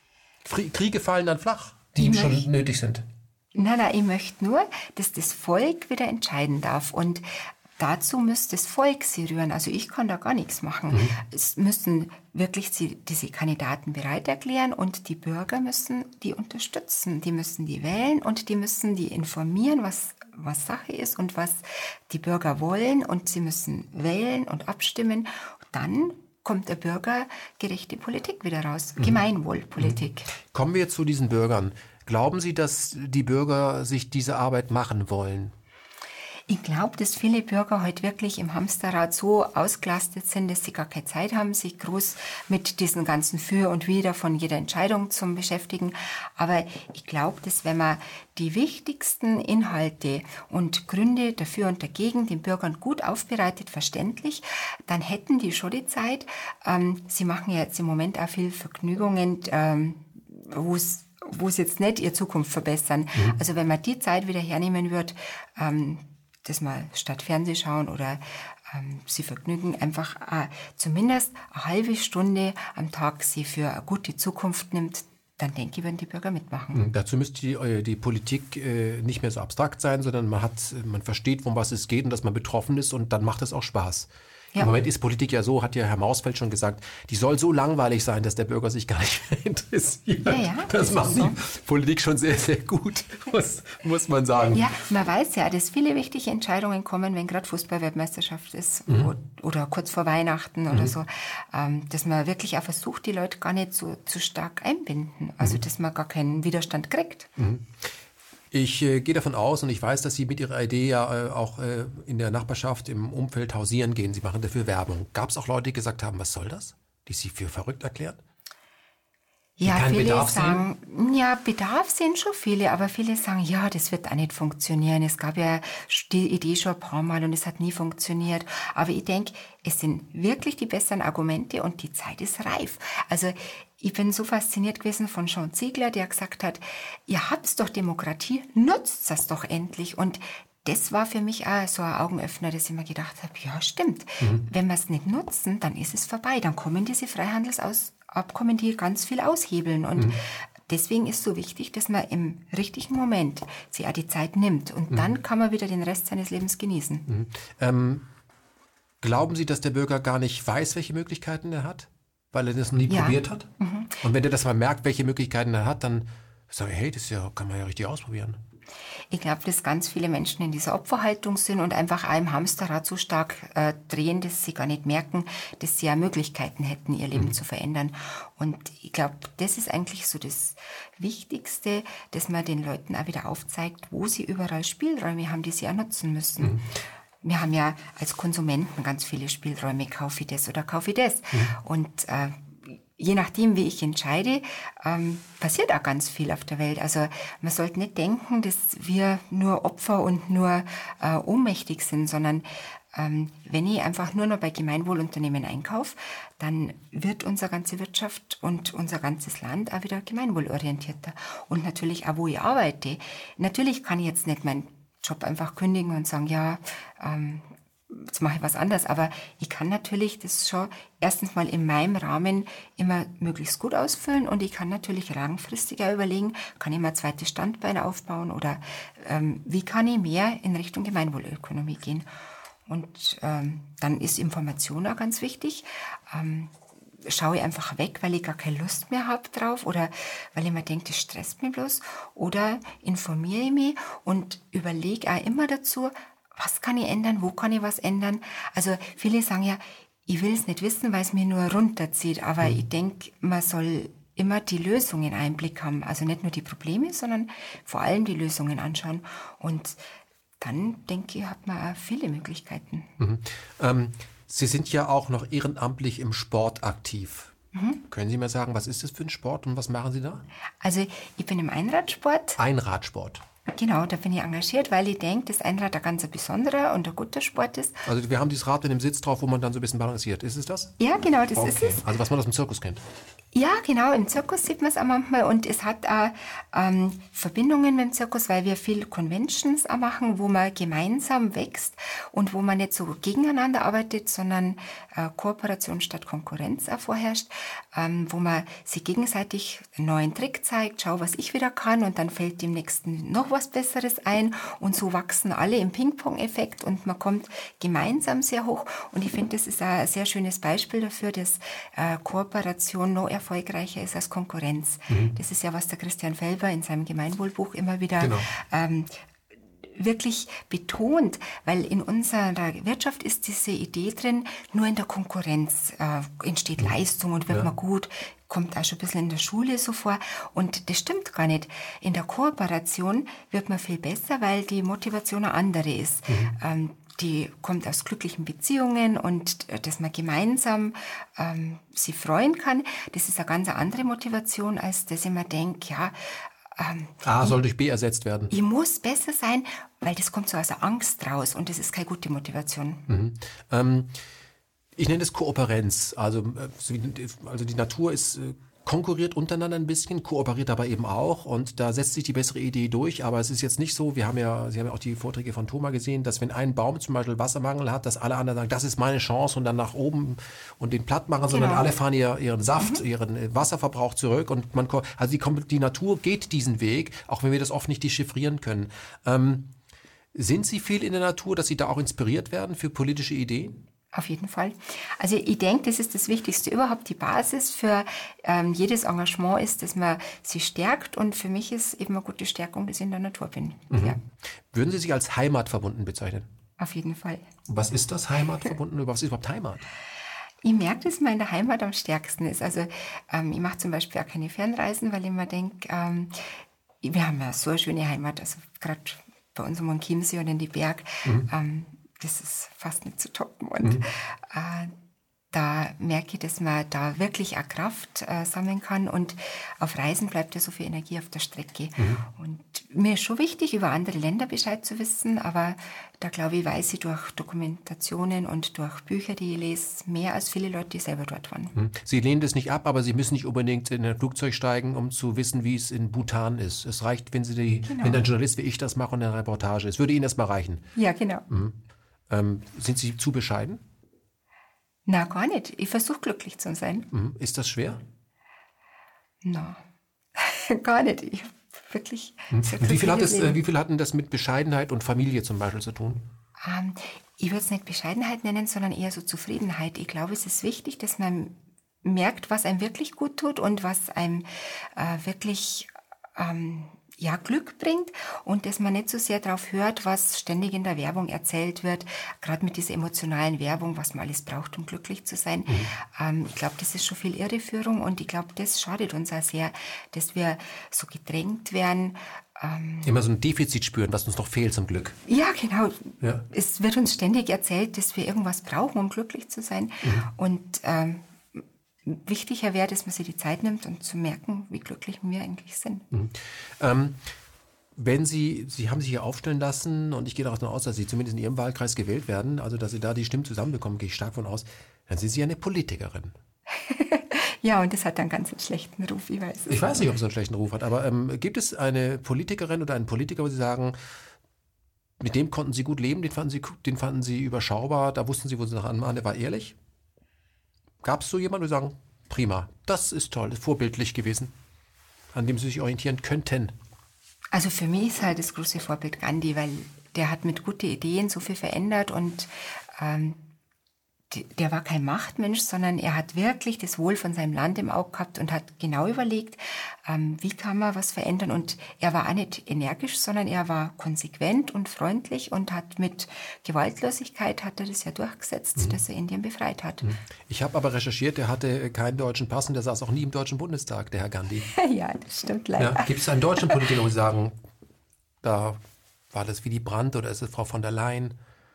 Kriege fallen dann flach, die schon möchte, nötig sind. Nein, nein, ich möchte nur, dass das Volk wieder entscheiden darf. Und dazu müsste das Volk sie rühren. Also ich kann da gar nichts machen. Mhm. Es müssen wirklich sie, diese Kandidaten bereit erklären und die Bürger müssen die unterstützen. Die müssen die wählen und die müssen die informieren, was, was Sache ist und was die Bürger wollen. Und sie müssen wählen und abstimmen. Dann kommt der bürgergerechte Politik wieder raus. Mhm. Gemeinwohlpolitik. Kommen wir zu diesen Bürgern. Glauben Sie, dass die Bürger sich diese Arbeit machen wollen? Ich glaube, dass viele Bürger heute wirklich im Hamsterrad so ausgelastet sind, dass sie gar keine Zeit haben, sich groß mit diesen ganzen Für und Wider von jeder Entscheidung zu beschäftigen. Aber ich glaube, dass wenn man die wichtigsten Inhalte und Gründe dafür und dagegen den Bürgern gut aufbereitet, verständlich, dann hätten die schon die Zeit. Ähm, sie machen ja jetzt im Moment auch viel Vergnügungen, ähm, wo es wo es jetzt nicht ihre Zukunft verbessern. Mhm. Also wenn man die Zeit wieder hernehmen würde, ähm, dass man statt Fernseh schauen oder ähm, sie vergnügen, einfach äh, zumindest eine halbe Stunde am Tag sie für eine gute Zukunft nimmt, dann denke ich, würden die Bürger mitmachen. Mhm. Dazu müsste die, die Politik äh, nicht mehr so abstrakt sein, sondern man hat, man versteht, um was es geht und dass man betroffen ist und dann macht es auch Spaß. Ja. Im Moment ist Politik ja so, hat ja Herr Mausfeld schon gesagt, die soll so langweilig sein, dass der Bürger sich gar nicht mehr interessiert. Ja, ja, das, das macht die so. Politik schon sehr, sehr gut, muss, muss man sagen. Ja, man weiß ja, dass viele wichtige Entscheidungen kommen, wenn gerade Fußball-Weltmeisterschaft ist mhm. oder, oder kurz vor Weihnachten mhm. oder so, ähm, dass man wirklich auch versucht, die Leute gar nicht so zu stark einbinden, also mhm. dass man gar keinen Widerstand kriegt. Mhm. Ich äh, gehe davon aus und ich weiß, dass Sie mit Ihrer Idee ja äh, auch äh, in der Nachbarschaft im Umfeld hausieren gehen. Sie machen dafür Werbung. Gab es auch Leute, die gesagt haben, was soll das? Die Sie für verrückt erklären? Ja, viele Bedarf sagen, sehen? ja, Bedarf sehen schon viele, aber viele sagen, ja, das wird auch nicht funktionieren. Es gab ja die Idee schon ein paar Mal und es hat nie funktioniert. Aber ich denke, es sind wirklich die besseren Argumente und die Zeit ist reif. Also ich bin so fasziniert gewesen von Sean Ziegler, der gesagt hat, ihr habt doch Demokratie, nutzt das doch endlich. Und das war für mich auch so ein Augenöffner, dass ich mir gedacht habe, ja, stimmt. Mhm. Wenn wir es nicht nutzen, dann ist es vorbei. Dann kommen diese Freihandelsabkommen, die ganz viel aushebeln. Und mhm. deswegen ist es so wichtig, dass man im richtigen Moment sich auch die Zeit nimmt. Und mhm. dann kann man wieder den Rest seines Lebens genießen. Mhm. Ähm, glauben Sie, dass der Bürger gar nicht weiß, welche Möglichkeiten er hat? Weil er das noch nie ja. probiert hat? Mhm. Und wenn er das mal merkt, welche Möglichkeiten er hat, dann sage ich, hey, das ja, kann man ja richtig ausprobieren. Ich glaube, dass ganz viele Menschen in dieser Opferhaltung sind und einfach auch im Hamsterrad so stark äh, drehen, dass sie gar nicht merken, dass sie ja Möglichkeiten hätten, ihr Leben mhm. zu verändern. Und ich glaube, das ist eigentlich so das Wichtigste, dass man den Leuten auch wieder aufzeigt, wo sie überall Spielräume haben, die sie auch nutzen müssen. Mhm. Wir haben ja als Konsumenten ganz viele Spielräume, kaufe ich das oder kaufe ich das. Mhm. Und äh, je nachdem, wie ich entscheide, ähm, passiert auch ganz viel auf der Welt. Also man sollte nicht denken, dass wir nur Opfer und nur äh, ohnmächtig sind, sondern ähm, wenn ich einfach nur noch bei Gemeinwohlunternehmen einkaufe, dann wird unsere ganze Wirtschaft und unser ganzes Land auch wieder gemeinwohlorientierter. Und natürlich auch, wo ich arbeite. Natürlich kann ich jetzt nicht meinen Job einfach kündigen und sagen, ja, ähm, jetzt mache ich was anderes, aber ich kann natürlich das schon erstens mal in meinem Rahmen immer möglichst gut ausfüllen und ich kann natürlich langfristiger überlegen, kann ich mal ein zweites Standbein aufbauen oder ähm, wie kann ich mehr in Richtung Gemeinwohlökonomie gehen. Und ähm, dann ist Information auch ganz wichtig. Ähm, schaue ich einfach weg, weil ich gar keine Lust mehr habe drauf oder weil ich mir denke, das stresst mich bloß, oder informiere ich mich und überlege auch immer dazu, was kann ich ändern, wo kann ich was ändern. Also viele sagen ja, ich will es nicht wissen, weil es mir nur runterzieht, aber mhm. ich denke, man soll immer die Lösungen im Blick haben, also nicht nur die Probleme, sondern vor allem die Lösungen anschauen und dann, denke ich, hat man auch viele Möglichkeiten. Mhm. Ähm Sie sind ja auch noch ehrenamtlich im Sport aktiv. Mhm. Können Sie mir sagen, was ist das für ein Sport und was machen Sie da? Also ich bin im Einradsport. Einradsport. Genau, da bin ich engagiert, weil ich denke, dass Einrad ein ganz besonderer und ein guter Sport ist. Also wir haben dieses Rad mit dem Sitz drauf, wo man dann so ein bisschen balanciert. Ist es das? Ja, genau, das okay. ist es. Also was man aus dem Zirkus kennt. Ja, genau, im Zirkus sieht man es auch manchmal und es hat auch ähm, Verbindungen mit dem Zirkus, weil wir viel Conventions auch machen, wo man gemeinsam wächst und wo man nicht so gegeneinander arbeitet, sondern äh, Kooperation statt Konkurrenz auch vorherrscht, ähm, wo man sich gegenseitig einen neuen Trick zeigt, schau, was ich wieder kann und dann fällt dem Nächsten noch was Besseres ein und so wachsen alle im Ping-Pong-Effekt und man kommt gemeinsam sehr hoch und ich finde, das ist ein sehr schönes Beispiel dafür, dass äh, Kooperation noch erfolgreicher ist als Konkurrenz. Mhm. Das ist ja, was der Christian Felber in seinem Gemeinwohlbuch immer wieder genau. ähm, wirklich betont, weil in unserer Wirtschaft ist diese Idee drin, nur in der Konkurrenz äh, entsteht mhm. Leistung und wird ja. man gut, kommt auch schon ein bisschen in der Schule so vor und das stimmt gar nicht. In der Kooperation wird man viel besser, weil die Motivation eine andere ist. Mhm. Ähm, die kommt aus glücklichen Beziehungen und dass man gemeinsam ähm, sich freuen kann, das ist eine ganz andere Motivation, als dass ich mir denke, ja, ähm, A soll durch B ersetzt werden. Ich muss besser sein, weil das kommt so aus der Angst raus und das ist keine gute Motivation. Mhm. Ähm, ich nenne es Kooperenz. Also, also die Natur ist... Äh, konkurriert untereinander ein bisschen, kooperiert aber eben auch und da setzt sich die bessere Idee durch, aber es ist jetzt nicht so, wir haben ja, Sie haben ja auch die Vorträge von Thoma gesehen, dass wenn ein Baum zum Beispiel Wassermangel hat, dass alle anderen sagen, das ist meine Chance und dann nach oben und den platt machen, genau. sondern alle fahren ihr, ihren Saft, mhm. ihren Wasserverbrauch zurück und man, also die, die Natur geht diesen Weg, auch wenn wir das oft nicht dechiffrieren können. Ähm, sind Sie viel in der Natur, dass Sie da auch inspiriert werden für politische Ideen? Auf jeden Fall. Also ich denke, das ist das Wichtigste überhaupt. Die Basis für ähm, jedes Engagement ist, dass man sich stärkt und für mich ist eben eine gute Stärkung, dass ich in der Natur bin. Mhm. Ja. Würden Sie sich als heimatverbunden bezeichnen? Auf jeden Fall. Was ist das heimatverbunden? Was ist überhaupt Heimat? Ich merke, dass man in der Heimat am stärksten ist. Also ähm, ich mache zum Beispiel auch keine Fernreisen, weil ich mir denke, ähm, wir haben ja so eine schöne Heimat, also gerade bei uns am Chiemsee und in die Berg. Mhm. Ähm, das ist fast nicht zu toppen. Und mhm. äh, da merke ich, dass man da wirklich auch Kraft äh, sammeln kann. Und auf Reisen bleibt ja so viel Energie auf der Strecke. Mhm. Und mir ist schon wichtig, über andere Länder Bescheid zu wissen. Aber da glaube ich, weiß ich durch Dokumentationen und durch Bücher, die ich lese, mehr als viele Leute, die selber dort waren. Mhm. Sie lehnen das nicht ab, aber Sie müssen nicht unbedingt in ein Flugzeug steigen, um zu wissen, wie es in Bhutan ist. Es reicht, wenn Sie die, genau. wenn ein Journalist wie ich das mache und eine Reportage. Es würde Ihnen das mal reichen. Ja, genau. Mhm. Ähm, sind Sie zu bescheiden? Na, gar nicht. Ich versuche glücklich zu sein. Mhm. Ist das schwer? Na, gar nicht. Ich wirklich. Mhm. Wie viel hat es, äh, wie viel hat denn das mit Bescheidenheit und Familie zum Beispiel zu tun? Ähm, ich würde es nicht Bescheidenheit nennen, sondern eher so Zufriedenheit. Ich glaube, es ist wichtig, dass man merkt, was einem wirklich gut tut und was einem äh, wirklich ähm, ja, Glück bringt und dass man nicht so sehr darauf hört, was ständig in der Werbung erzählt wird, gerade mit dieser emotionalen Werbung, was man alles braucht, um glücklich zu sein. Mhm. Ähm, ich glaube, das ist schon viel Irreführung und ich glaube, das schadet uns auch sehr, dass wir so gedrängt werden. Ähm, Immer so ein Defizit spüren, was uns noch fehlt zum Glück. Ja, genau. Ja. Es wird uns ständig erzählt, dass wir irgendwas brauchen, um glücklich zu sein. Mhm. Und ähm, wichtiger wäre, dass man sich die Zeit nimmt und zu merken, wie glücklich wir eigentlich sind. Mhm. Ähm, wenn Sie, Sie haben sich hier aufstellen lassen und ich gehe davon aus, dass Sie zumindest in Ihrem Wahlkreis gewählt werden, also dass Sie da die Stimmen zusammenbekommen, gehe ich stark von aus, dann sind Sie ja eine Politikerin. Ja, und das hat einen ganz schlechten Ruf, ich weiß es. Ich weiß nicht, ob es einen schlechten Ruf hat, aber ähm, gibt es eine Politikerin oder einen Politiker, wo Sie sagen, mit dem konnten Sie gut leben, den fanden Sie, den fanden Sie überschaubar, da wussten Sie, wo Sie nach anmachen, der war ehrlich? Gab es so jemanden, die sagen, prima, das ist toll, ist vorbildlich gewesen, an dem Sie sich orientieren könnten? Also für mich ist halt das große Vorbild Gandhi, weil der hat mit guten Ideen so viel verändert und ähm, der war kein Machtmensch, sondern er hat wirklich das Wohl von seinem Land im Auge gehabt und hat genau überlegt, ähm, wie kann man was verändern. Und er war auch nicht energisch, sondern er war konsequent und freundlich und hat mit Gewaltlosigkeit hat er das ja durchgesetzt, mhm. dass er Indien befreit hat. Ich habe aber recherchiert, er hatte keinen deutschen Pass und der saß auch nie im Deutschen Bundestag, der Herr Gandhi. Ja, das stimmt leider. Ja, gibt es einen deutschen Politiker, wo Sie sagen, da war das Willy Brandt oder ist es Frau von der Leyen?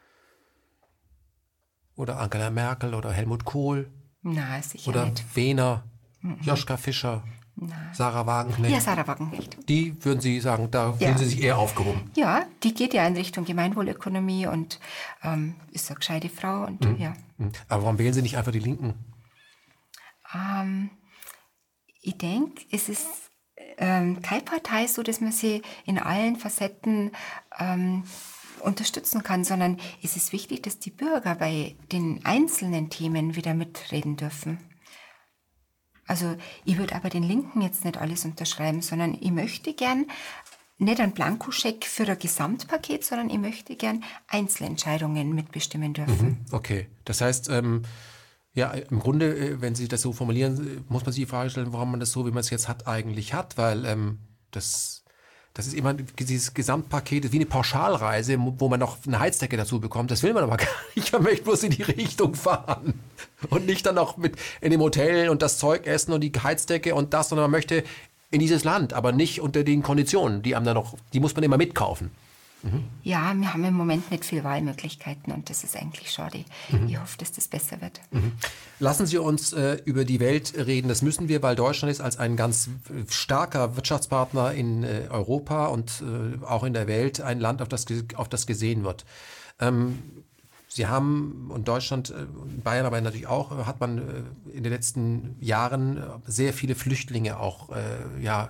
Oder Angela Merkel oder Helmut Kohl. Na, sicher oder nicht. Oder Wehner, mhm. Joschka Fischer, Na. Sarah Wagenknecht. Ja, Sarah Wagenknecht. Die würden Sie sagen, da ja. fühlen Sie sich eher aufgehoben. Ja, die geht ja in Richtung Gemeinwohlökonomie und ähm, ist eine gescheite Frau. Und, mhm. ja. Aber warum wählen Sie nicht einfach die Linken? Ähm, Ich denke, es ist ähm, keine Partei so, dass man sie in allen Facetten ähm, unterstützen kann, sondern es ist wichtig, dass die Bürger bei den einzelnen Themen wieder mitreden dürfen. Also ich würde aber den Linken jetzt nicht alles unterschreiben, sondern ich möchte gern nicht einen Blankoscheck für ein Gesamtpaket, sondern ich möchte gern Einzelentscheidungen mitbestimmen dürfen. Okay, das heißt, ähm, ja, im Grunde, wenn Sie das so formulieren, muss man sich die Frage stellen, warum man das so, wie man es jetzt hat, eigentlich hat, weil ähm, das... Das ist immer dieses Gesamtpaket, wie eine Pauschalreise, wo man noch eine Heizdecke dazu bekommt. Das will man aber gar nicht. Man möchte bloß in die Richtung fahren. Und nicht dann noch mit in dem Hotel und das Zeug essen und die Heizdecke und das, sondern man möchte in dieses Land, aber nicht unter den Konditionen, die einem dann noch, die muss man immer mitkaufen. Mhm. Ja, wir haben im Moment nicht viel Wahlmöglichkeiten und das ist eigentlich schade. Mhm. Ich hoffe, dass das besser wird. Mhm. Lassen Sie uns äh, über die Welt reden. Das müssen wir, weil Deutschland ist als ein ganz starker Wirtschaftspartner in äh, Europa und äh, auch in der Welt ein Land, auf das, auf das gesehen wird. Ähm, Sie haben, und Deutschland, äh, Bayern aber natürlich auch, hat man äh, in den letzten Jahren sehr viele Flüchtlinge auch, äh, ja,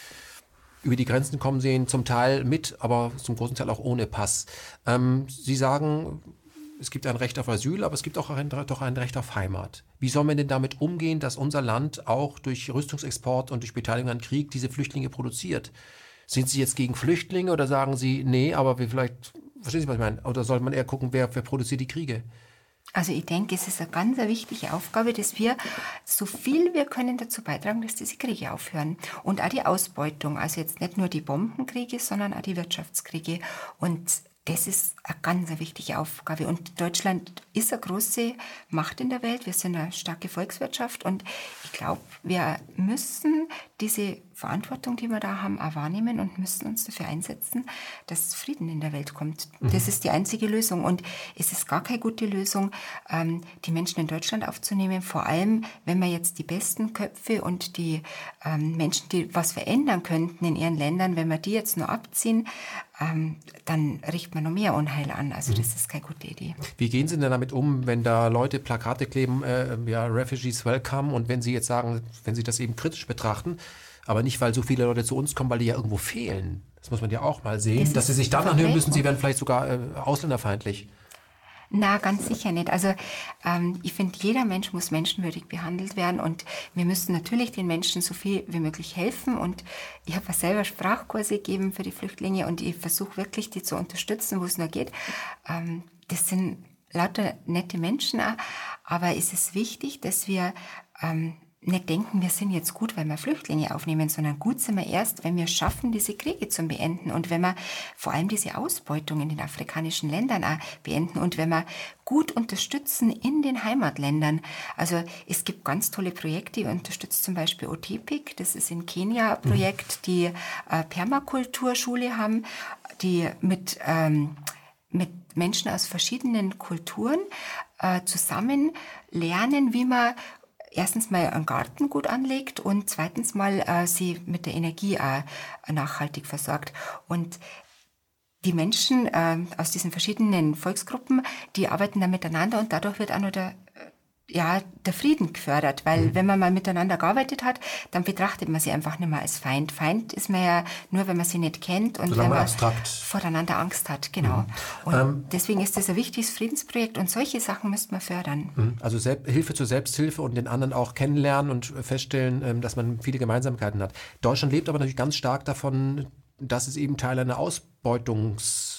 über die Grenzen kommen sehen, zum Teil mit, aber zum großen Teil auch ohne Pass. Ähm, Sie sagen, es gibt ein Recht auf Asyl, aber es gibt auch ein, doch ein Recht auf Heimat. Wie soll man denn damit umgehen, dass unser Land auch durch Rüstungsexport und durch Beteiligung an Krieg diese Flüchtlinge produziert? Sind Sie jetzt gegen Flüchtlinge oder sagen Sie, nee, aber wir vielleicht, verstehen Sie, was ich meine? Oder sollte man eher gucken, wer, wer produziert die Kriege? Also ich denke, es ist eine ganz wichtige Aufgabe, dass wir so viel wir können dazu beitragen, dass diese Kriege aufhören. Und auch die Ausbeutung, also jetzt nicht nur die Bombenkriege, sondern auch die Wirtschaftskriege. Und das ist eine ganz wichtige Aufgabe. Und Deutschland ist eine große Macht in der Welt. Wir sind eine starke Volkswirtschaft. Und ich glaube, wir müssen diese Verantwortung, die wir da haben, auch wahrnehmen und müssen uns dafür einsetzen, dass Frieden in der Welt kommt. Mhm. Das ist die einzige Lösung. Und es ist gar keine gute Lösung, die Menschen in Deutschland aufzunehmen. Vor allem, wenn wir jetzt die besten Köpfe und die Menschen, die was verändern könnten in ihren Ländern, wenn wir die jetzt nur abziehen, dann richtet man noch mehr Unheil an. Also das ist keine gute Idee. Wie gehen Sie denn damit um, wenn da Leute Plakate kleben, äh, ja, Refugees welcome, und wenn Sie jetzt sagen, wenn Sie das eben kritisch betrachten, aber nicht, weil so viele Leute zu uns kommen, weil die ja irgendwo fehlen. Das muss man ja auch mal sehen, das dass Sie sich dann anhören müssen, Sie werden vielleicht sogar äh, ausländerfeindlich. Na, ganz sicher nicht. Also ähm, ich finde, jeder Mensch muss menschenwürdig behandelt werden und wir müssen natürlich den Menschen so viel wie möglich helfen. Und ich habe selber Sprachkurse gegeben für die Flüchtlinge und ich versuche wirklich, die zu unterstützen, wo es nur geht. Ähm, das sind lauter nette Menschen auch, aber es ist wichtig, dass wir ähm, nicht denken, wir sind jetzt gut, weil wir Flüchtlinge aufnehmen, sondern gut sind wir erst, wenn wir schaffen, diese Kriege zu beenden und wenn wir vor allem diese Ausbeutung in den afrikanischen Ländern auch beenden und wenn wir gut unterstützen in den Heimatländern. Also es gibt ganz tolle Projekte, ich unterstütze zum Beispiel O T P I C, das ist in Kenia ein Projekt, die äh, Permakulturschule haben, die mit, ähm, mit Menschen aus verschiedenen Kulturen äh, zusammen lernen, wie man erstens mal einen Garten gut anlegt und zweitens mal äh, sie mit der Energie auch nachhaltig versorgt. Und die Menschen äh, aus diesen verschiedenen Volksgruppen, die arbeiten dann miteinander und dadurch wird auch noch der, ja, der Frieden gefördert. Weil mhm. wenn man mal miteinander gearbeitet hat, dann betrachtet man sie einfach nicht mehr als Feind. Feind ist man ja nur, wenn man sie nicht kennt und Solange wenn man abstrakt voreinander Angst hat. Genau. Mhm. Und ähm, deswegen ist das ein wichtiges Friedensprojekt und solche Sachen müsste man fördern. Also Sel- Hilfe zur Selbsthilfe und den anderen auch kennenlernen und feststellen, dass man viele Gemeinsamkeiten hat. Deutschland lebt aber natürlich ganz stark davon, dass es eben Teil einer Ausbeutungs-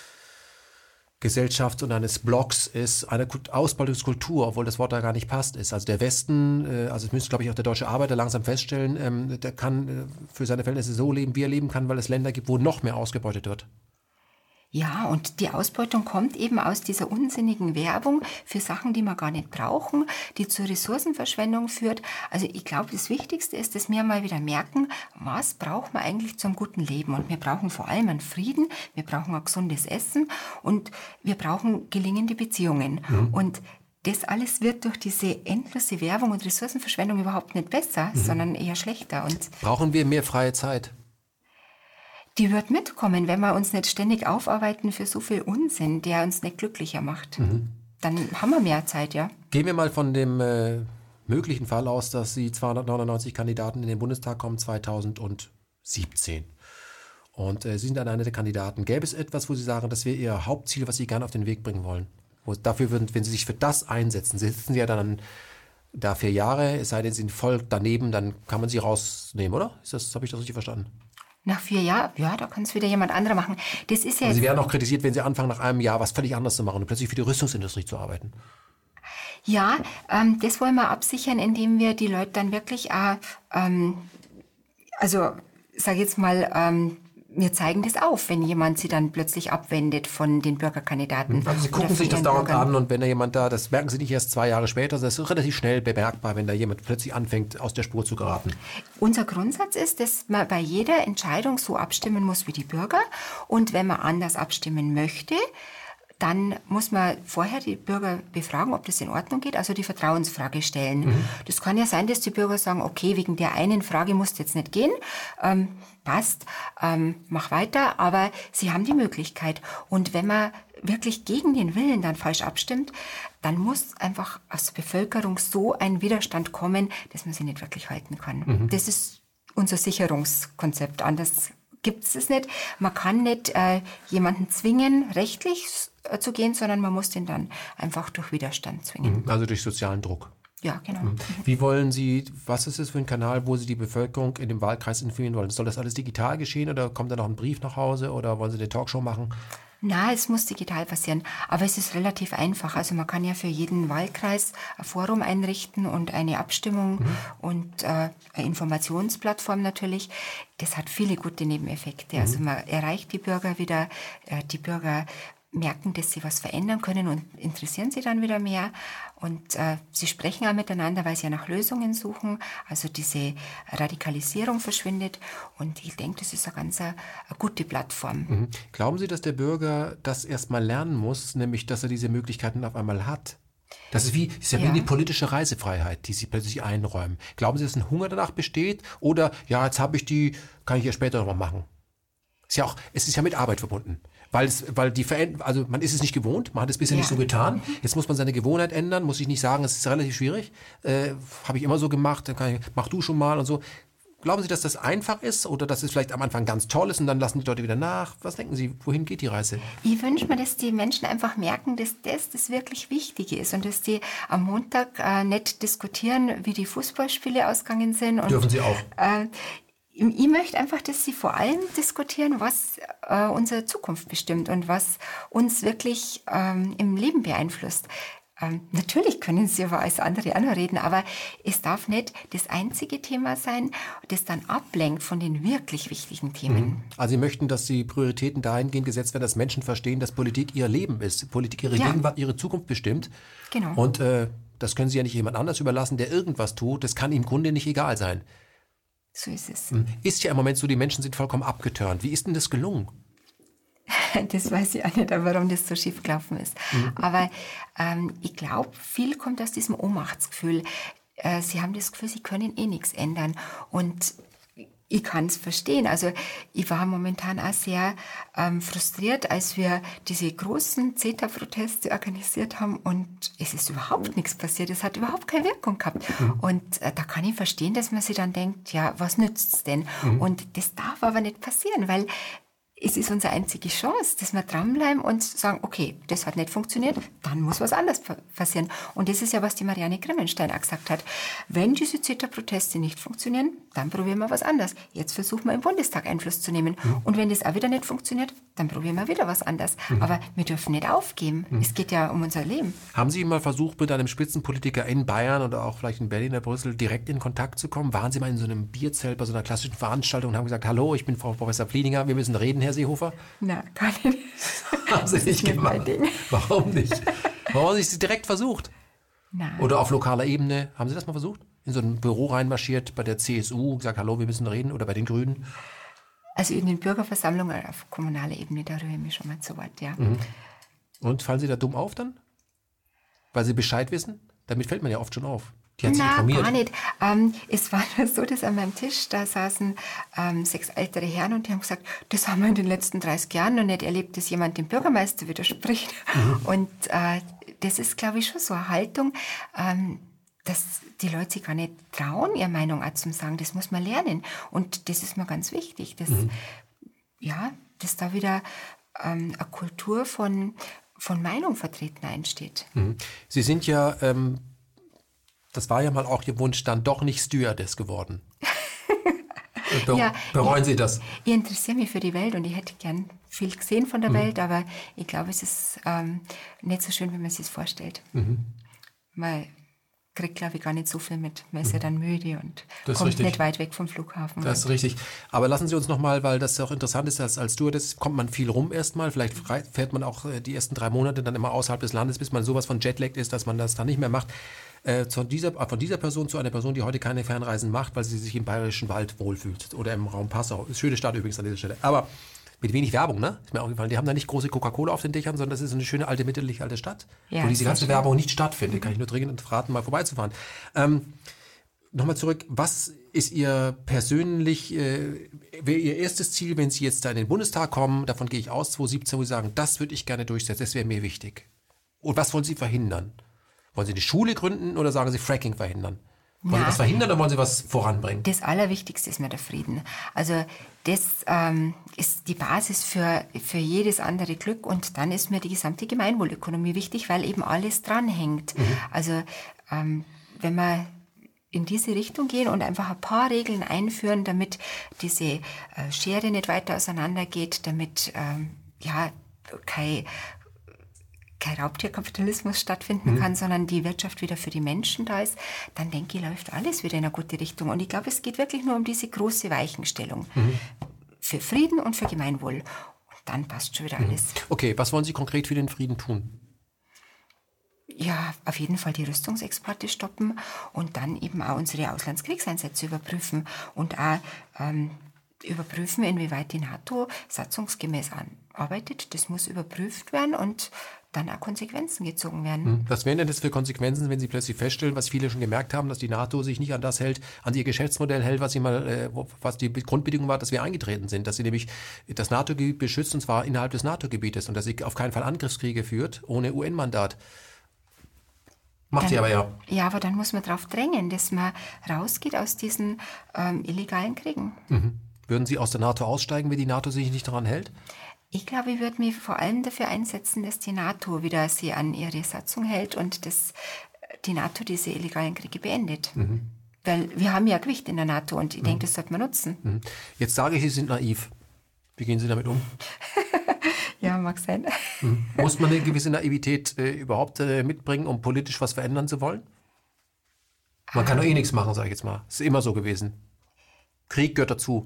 Gesellschaft und eines Blocks ist, eine Ausbeutungskultur, obwohl das Wort da gar nicht passt, ist. Also der Westen, also es müsste, glaube ich, auch der deutsche Arbeiter langsam feststellen, der kann für seine Verhältnisse so leben, wie er leben kann, weil es Länder gibt, wo noch mehr ausgebeutet wird. Ja, und die Ausbeutung kommt eben aus dieser unsinnigen Werbung für Sachen, die wir gar nicht brauchen, die zur Ressourcenverschwendung führt. Also ich glaube, das Wichtigste ist, dass wir mal wieder merken, was brauchen wir eigentlich zum guten Leben. Und wir brauchen vor allem einen Frieden, wir brauchen ein gesundes Essen und wir brauchen gelingende Beziehungen. Mhm. Und das alles wird durch diese endlose Werbung und Ressourcenverschwendung überhaupt nicht besser, mhm. sondern eher schlechter. Und brauchen wir mehr freie Zeit? Die wird mitkommen, wenn wir uns nicht ständig aufarbeiten für so viel Unsinn, der uns nicht glücklicher macht. Mhm. Dann haben wir mehr Zeit, ja. Gehen wir mal von dem äh, möglichen Fall aus, dass Sie zweihundertneunundneunzig Kandidaten in den Bundestag kommen zweitausendsiebzehn. Und äh, Sie sind einer der Kandidaten. Gäbe es etwas, wo Sie sagen, das wäre Ihr Hauptziel, was Sie gerne auf den Weg bringen wollen? Wo dafür würden, wenn Sie sich für das einsetzen, sitzen Sie ja dann da vier Jahre, es sei denn, Sie sind voll daneben, dann kann man Sie rausnehmen, oder? Ist das, habe ich das richtig verstanden? Nach vier Jahren, ja, da kann es wieder jemand anderer machen. Das ist ja. Aber Sie werden auch kritisiert, wenn Sie anfangen, nach einem Jahr was völlig anderes zu machen und plötzlich für die Rüstungsindustrie zu arbeiten. Ja, ähm, das wollen wir absichern, indem wir die Leute dann wirklich, auch, ähm, also sage jetzt mal, ähm, wir zeigen das auf, wenn jemand sie dann plötzlich abwendet von den Bürgerkandidaten. Also Sie gucken sich das dauernd an und wenn da jemand da, das merken Sie nicht erst zwei Jahre später, das ist relativ schnell bemerkbar, wenn da jemand plötzlich anfängt, aus der Spur zu geraten. Unser Grundsatz ist, dass man bei jeder Entscheidung so abstimmen muss wie die Bürger und wenn man anders abstimmen möchte, dann muss man vorher die Bürger befragen, ob das in Ordnung geht, also die Vertrauensfrage stellen. Mhm. Das kann ja sein, dass die Bürger sagen, okay, wegen der einen Frage muss jetzt nicht gehen, ähm, passt, ähm, mach weiter, aber sie haben die Möglichkeit. Und wenn man wirklich gegen den Willen dann falsch abstimmt, dann muss einfach aus der Bevölkerung so ein Widerstand kommen, dass man sie nicht wirklich halten kann. Mhm. Das ist unser Sicherungskonzept, anders gibt es es nicht. Man kann nicht äh, jemanden zwingen, rechtlich äh, zu gehen, sondern man muss den dann einfach durch Widerstand zwingen. Also durch sozialen Druck. Ja, genau. Wie wollen Sie, was ist das für ein Kanal, wo Sie die Bevölkerung in dem Wahlkreis informieren wollen? Soll das alles digital geschehen oder kommt da noch ein Brief nach Hause oder wollen Sie eine Talkshow machen? Na, es muss digital passieren, aber es ist relativ einfach. Also man kann ja für jeden Wahlkreis ein Forum einrichten und eine Abstimmung mhm. und äh, eine Informationsplattform natürlich. Das hat viele gute Nebeneffekte. Mhm. Also man erreicht die Bürger wieder, äh, die Bürger merken, dass sie was verändern können und interessieren sie dann wieder mehr. Und äh, sie sprechen auch miteinander, weil sie ja nach Lösungen suchen. Also diese Radikalisierung verschwindet. Und ich denke, das ist eine ganz eine, eine gute Plattform. Mhm. Glauben Sie, dass der Bürger das erstmal lernen muss, nämlich, dass er diese Möglichkeiten auf einmal hat? Das ist wie, ist ja, ja wie eine politische Reisefreiheit, die Sie plötzlich einräumen. Glauben Sie, dass ein Hunger danach besteht? Oder, ja, jetzt habe ich die, kann ich ja später nochmal machen? Ist ja auch, es ist ja mit Arbeit verbunden. Weil es, weil die Veränderung, also man ist es nicht gewohnt, man hat es bisher ja. nicht so getan. Jetzt muss man seine Gewohnheit ändern, muss ich nicht sagen, es ist relativ schwierig. Äh, habe ich immer so gemacht, dann kann ich, mach du schon mal und so. Glauben Sie, dass das einfach ist oder dass es vielleicht am Anfang ganz toll ist und dann lassen die Leute wieder nach? Was denken Sie, wohin geht die Reise? Ich wünsche mir, dass die Menschen einfach merken, dass das das wirklich Wichtige ist und dass die am Montag äh, nicht diskutieren, wie die Fußballspiele ausgegangen sind. Und, dürfen Sie auch. Äh, Ich möchte einfach, dass Sie vor allem diskutieren, was äh, unsere Zukunft bestimmt und was uns wirklich ähm, im Leben beeinflusst. Ähm, natürlich können Sie über alles andere auch noch reden, aber es darf nicht das einzige Thema sein, das dann ablenkt von den wirklich wichtigen Themen. Also Sie möchten, dass die Prioritäten dahingehend gesetzt werden, dass Menschen verstehen, dass Politik ihr Leben ist, Politik ihre ja. Gegenwart, ihre Zukunft bestimmt. Genau. Und äh, das können Sie ja nicht jemand anders überlassen, der irgendwas tut. Das kann ihm im Grunde nicht egal sein. So ist es. Ist ja im Moment so, die Menschen sind vollkommen abgeturnt. Wie ist denn das gelungen? Das weiß ich auch nicht, warum das so schief gelaufen ist. Mhm. Aber ähm, ich glaube, viel kommt aus diesem Ohnmachtsgefühl. Äh, sie haben das Gefühl, sie können eh nichts ändern. Und ich kann es verstehen. Also ich war momentan auch sehr ähm, frustriert, als wir diese großen CETA-Proteste organisiert haben und es ist überhaupt nichts passiert. Es hat überhaupt keine Wirkung gehabt. Mhm. Und äh, da kann ich verstehen, dass man sich dann denkt, ja, was nützt es denn? Mhm. Und das darf aber nicht passieren, weil es ist unsere einzige Chance, dass wir dranbleiben und sagen, okay, das hat nicht funktioniert, dann muss was anderes passieren. Und das ist ja, was die Marianne Grimmenstein auch gesagt hat. Wenn diese CETA-Proteste nicht funktionieren, dann probieren wir was anderes. Jetzt versuchen wir im Bundestag Einfluss zu nehmen. Mhm. Und wenn das auch wieder nicht funktioniert, dann probieren wir wieder was anderes. Mhm. Aber wir dürfen nicht aufgeben. Mhm. Es geht ja um unser Leben. Haben Sie mal versucht, mit einem Spitzenpolitiker in Bayern oder auch vielleicht in Berlin oder Brüssel direkt in Kontakt zu kommen? Waren Sie mal in so einem Bierzelt bei so einer klassischen Veranstaltung und haben gesagt, hallo, ich bin Frau Professor Flieninger, wir müssen reden, Herr Seehofer? Na, gar nicht. Haben Sie nicht gemacht? Warum nicht? Warum haben Sie es direkt versucht? Nein. Oder auf lokaler Ebene, haben Sie das mal versucht? In so ein Büro reinmarschiert bei der C S U und gesagt, hallo, wir müssen reden, oder bei den Grünen? Also in den Bürgerversammlungen auf kommunaler Ebene, da rühre ich mich schon mal zu Wort, ja. Mhm. Und fallen Sie da dumm auf dann? Weil Sie Bescheid wissen? Damit fällt man ja oft schon auf. Die hat sich Na, informiert. gar nicht. Ähm, es war nur so, dass an meinem Tisch, da saßen ähm, sechs ältere Herren und die haben gesagt, das haben wir in den letzten dreißig Jahren noch nicht erlebt, dass jemand dem Bürgermeister widerspricht. Mhm. Und äh, das ist, glaube ich, schon so eine Haltung. Ähm, dass die Leute sich gar nicht trauen, ihre Meinung auch zu sagen. Das muss man lernen. Und das ist mir ganz wichtig, dass, mhm. ja, dass da wieder ähm, eine Kultur von, von Meinung vertreten einsteht. Mhm. Sie sind ja, ähm, das war ja mal auch Ihr Wunsch, dann doch nicht Stewardess geworden. Be- ja, bereuen Sie das? Ich, ich interessiere mich für die Welt und ich hätte gern viel gesehen von der mhm. Welt, aber ich glaube, es ist ähm, nicht so schön, wie man es sich vorstellt. Mhm. Man kriegt, glaube ich, gar nicht so viel mit. Man ist mhm. ja dann müde und das kommt richtig. nicht weit weg vom Flughafen. Das ist richtig. Aber lassen Sie uns nochmal, weil das auch interessant ist, als, als Stewardess kommt man viel rum erstmal. Vielleicht fährt man auch die ersten drei Monate dann immer außerhalb des Landes, bis man sowas von Jetlagged ist, dass man das dann nicht mehr macht. Äh, von, dieser, von dieser Person zu einer Person, die heute keine Fernreisen macht, weil sie sich im Bayerischen Wald wohlfühlt oder im Raum Passau. Ist schöne Stadt übrigens an dieser Stelle. Aber mit wenig Werbung, ne? Ist mir auch gefallen. Die haben da nicht große Coca-Cola auf den Dächern, sondern das ist eine schöne alte, mittelalterliche alte Stadt, ja, wo diese ganze schön. Werbung nicht stattfindet. Kann ich nur dringend raten, mal vorbeizufahren. Ähm, Nochmal zurück, was ist Ihr persönlich, äh, wäre Ihr erstes Ziel, wenn Sie jetzt da in den Bundestag kommen, davon gehe ich aus, zwanzig siebzehn, wo Sie sagen, das würde ich gerne durchsetzen, das wäre mir wichtig. Und was wollen Sie verhindern? Wollen Sie eine Schule gründen oder sagen Sie Fracking verhindern? Wollen ja. Sie was verhindern oder wollen Sie was voranbringen? Das Allerwichtigste ist mir der Frieden. Also das ähm, ist die Basis für, für jedes andere Glück und dann ist mir die gesamte Gemeinwohlökonomie wichtig, weil eben alles dranhängt. Mhm. Also ähm, wenn wir in diese Richtung gehen und einfach ein paar Regeln einführen, damit diese äh, Schere nicht weiter auseinandergeht, damit ähm, ja kein kein Raubtierkapitalismus stattfinden mhm. kann, sondern die Wirtschaft wieder für die Menschen da ist, dann denke ich, läuft alles wieder in eine gute Richtung. Und ich glaube, es geht wirklich nur um diese große Weichenstellung mhm. für Frieden und für Gemeinwohl. Und dann passt schon wieder mhm. alles. Okay, was wollen Sie konkret für den Frieden tun? Ja, auf jeden Fall die Rüstungsexporte stoppen und dann eben auch unsere Auslandskriegseinsätze überprüfen und auch ähm, überprüfen, inwieweit die NATO satzungsgemäß arbeitet. Das muss überprüft werden und dann auch Konsequenzen gezogen werden. Was wären denn das für Konsequenzen, wenn Sie plötzlich feststellen, was viele schon gemerkt haben, dass die NATO sich nicht an das hält, an ihr Geschäftsmodell hält, was sie mal, äh, was die Grundbedingung war, dass wir eingetreten sind, dass sie nämlich das NATO-Gebiet beschützt und zwar innerhalb des NATO-Gebietes und dass sie auf keinen Fall Angriffskriege führt ohne U N-Mandat. Macht dann, sie aber ja. Ja, aber dann muss man darauf drängen, dass man rausgeht aus diesen ähm, illegalen Kriegen. Mhm. Würden Sie aus der NATO aussteigen, wenn die NATO sich nicht daran hält? Ich glaube, ich würde mich vor allem dafür einsetzen, dass die NATO wieder sie an ihre Satzung hält und dass die NATO diese illegalen Kriege beendet. Mhm. Weil wir haben ja Gewicht in der NATO und ich mhm. denke, das sollte man nutzen. Mhm. Jetzt sage ich, Sie sind naiv. Wie gehen Sie damit um? Ja, mag sein. Mhm. Muss man eine gewisse Naivität äh, überhaupt äh, mitbringen, um politisch was verändern zu wollen? Man kann doch eh nichts machen, sage ich jetzt mal. Ist immer so gewesen. Krieg gehört dazu.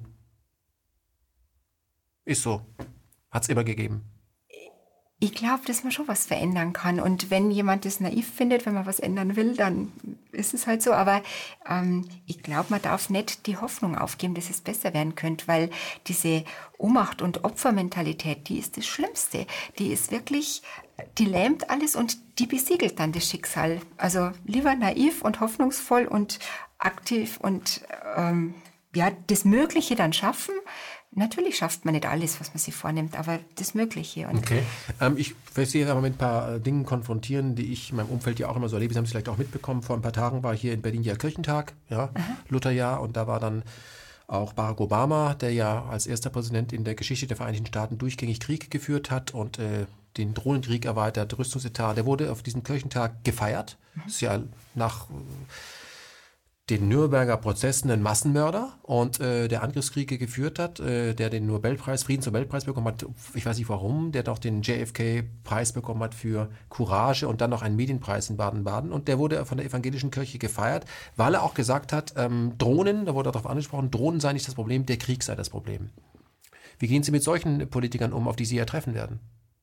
Ist so. Hat es immer gegeben. Ich glaube, dass man schon was verändern kann. Und wenn jemand das naiv findet, wenn man was ändern will, dann ist es halt so. Aber ähm, ich glaube, man darf nicht die Hoffnung aufgeben, dass es besser werden könnte, weil diese Ohnmacht- und Opfermentalität, die ist das Schlimmste. Die ist wirklich, die lähmt alles und die besiegelt dann das Schicksal. Also lieber naiv und hoffnungsvoll und aktiv und ähm, ja, das Mögliche dann schaffen. Natürlich schafft man nicht alles, was man sich vornimmt, aber das Mögliche. Und okay. Ähm, ich werde Sie jetzt aber mit ein paar äh, Dingen konfrontieren, die ich in meinem Umfeld ja auch immer so erlebe. Sie haben es vielleicht auch mitbekommen. Vor ein paar Tagen war hier in Berlin ja Kirchentag, ja, Lutherjahr, und da war dann auch Barack Obama, der ja als erster Präsident in der Geschichte der Vereinigten Staaten durchgängig Krieg geführt hat und äh, den Drohnenkrieg erweitert, Rüstungsetat. Der wurde auf diesem Kirchentag gefeiert. Mhm. Das ist ja nach den Nürnberger Prozessen ein Massenmörder und äh, der Angriffskriege geführt hat, äh, der den Nobelpreis, Friedensnobelpreis bekommen hat, ich weiß nicht warum, der doch den J F K-Preis bekommen hat für Courage und dann noch einen Medienpreis in Baden-Baden, und der wurde von der evangelischen Kirche gefeiert, weil er auch gesagt hat, ähm, Drohnen, da wurde darauf angesprochen, Drohnen sei nicht das Problem, der Krieg sei das Problem. Wie gehen Sie mit solchen Politikern um, auf die Sie ja treffen werden?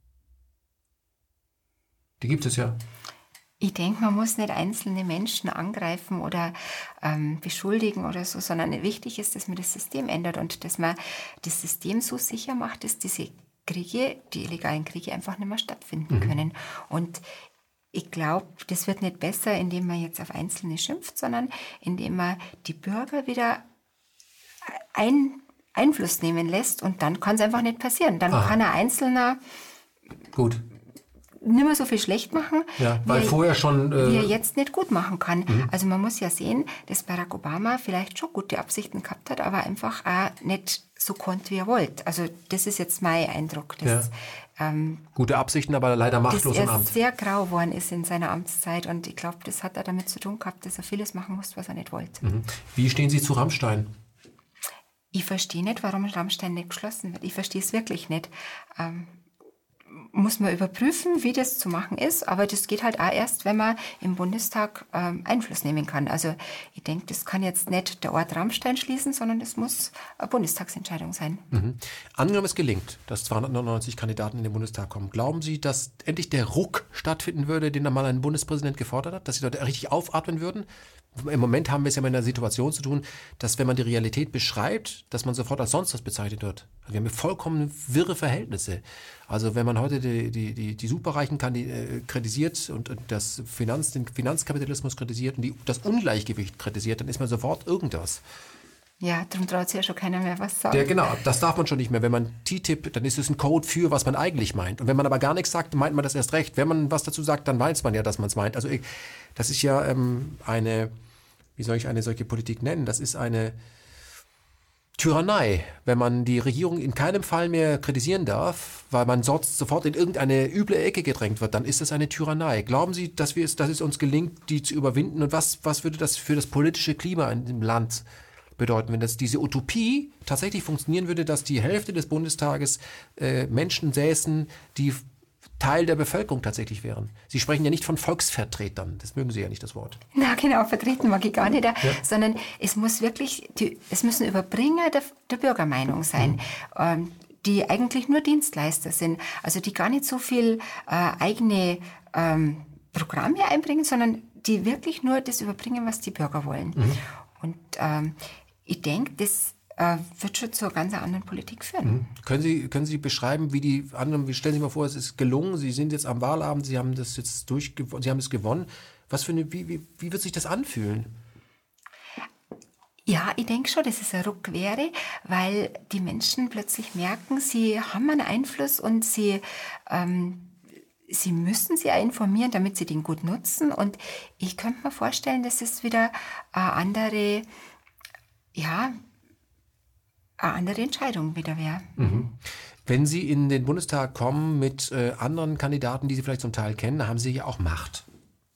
Die gibt es ja. Ich denke, man muss nicht einzelne Menschen angreifen oder ähm, beschuldigen oder so, sondern wichtig ist, dass man das System ändert und dass man das System so sicher macht, dass diese Kriege, die illegalen Kriege, einfach nicht mehr stattfinden mhm. können. Und ich glaube, das wird nicht besser, indem man jetzt auf Einzelne schimpft, sondern indem man die Bürger wieder ein, Einfluss nehmen lässt, und dann kann es einfach nicht passieren. Dann Aha. kann ein Einzelner... Gut. nicht mehr so viel schlecht machen, ja, weil wie, vorher schon, äh wie er jetzt nicht gut machen kann. Mhm. Also man muss ja sehen, dass Barack Obama vielleicht schon gute Absichten gehabt hat, aber einfach auch nicht so konnte, wie er wollte. Also das ist jetzt mein Eindruck. Dass, ja. ähm, Gute Absichten, aber leider machtlos im Amt. Dass er sehr grau geworden ist in seiner Amtszeit und ich glaube, das hat er damit zu tun gehabt, dass er vieles machen musste, was er nicht wollte. Mhm. Wie stehen Sie zu Rammstein? Ich verstehe nicht, warum Rammstein nicht geschlossen wird. Ich verstehe es wirklich nicht. Ähm, muss man überprüfen, wie das zu machen ist, aber das geht halt auch erst, wenn man im Bundestag ähm, Einfluss nehmen kann. Also ich denke, das kann jetzt nicht der Ort Rammstein schließen, sondern das muss eine Bundestagsentscheidung sein. Mhm. Angenommen, es gelingt, dass zweihundertneunundneunzig Kandidaten in den Bundestag kommen. Glauben Sie, dass endlich der Ruck stattfinden würde, den einmal ein Bundespräsident gefordert hat, dass die Leute richtig aufatmen würden? Im Moment haben wir es ja mit einer Situation zu tun, dass wenn man die Realität beschreibt, dass man sofort als sonst was bezeichnet wird. Wir haben vollkommen wirre Verhältnisse. Also wenn man heute die, die, die, die Superreichen kritisiert und das Finanz, den Finanzkapitalismus kritisiert und die, das Ungleichgewicht kritisiert, dann ist man sofort irgendwas. Ja, darum traut sich ja schon keiner mehr was sagen. Ja, genau, das darf man schon nicht mehr. Wenn man T T I P, dann ist es ein Code für, was man eigentlich meint. Und wenn man aber gar nichts sagt, meint man das erst recht. Wenn man was dazu sagt, dann weiß man ja, dass man es meint. Also ich, das ist ja ähm, eine, wie soll ich eine solche Politik nennen? Das ist eine Tyrannei, wenn man die Regierung in keinem Fall mehr kritisieren darf, weil man sonst sofort in irgendeine üble Ecke gedrängt wird, dann ist das eine Tyrannei. Glauben Sie, dass, wir es, dass es uns gelingt, die zu überwinden? Und was, was würde das für das politische Klima in dem Land bedeuten, wenn das diese Utopie tatsächlich funktionieren würde, dass die Hälfte des Bundestages äh, Menschen säßen, die Teil der Bevölkerung tatsächlich wären? Sie sprechen ja nicht von Volksvertretern, das mögen Sie ja nicht, das Wort. Na genau, vertreten mag ich gar nicht, ja. Sondern es muss wirklich, die, es müssen Überbringer der, der Bürgermeinung sein. Mhm. Ähm, die eigentlich nur Dienstleister sind, also die gar nicht so viel äh, eigene ähm, Programme einbringen, sondern die wirklich nur das überbringen, was die Bürger wollen. Mhm. Und ähm, ich denke, das äh, wird schon zu einer ganz anderen Politik führen. Mhm. Können Sie, können Sie beschreiben, wie die anderen, wie stellen Sie sich mal vor, es ist gelungen, Sie sind jetzt am Wahlabend, Sie haben das jetzt durchgewonnen, Sie haben es gewonnen. Was für eine, wie, wie, wie wird sich das anfühlen? Ja, ich denke schon, dass es ein Ruck wäre, weil die Menschen plötzlich merken, sie haben einen Einfluss und sie, ähm, sie müssen sich auch informieren, damit sie den gut nutzen. Und ich könnte mir vorstellen, dass es wieder eine andere, ja, eine andere Entscheidung wieder wäre. Mhm. Wenn Sie in den Bundestag kommen mit äh, anderen Kandidaten, die Sie vielleicht zum Teil kennen, haben Sie ja auch Macht.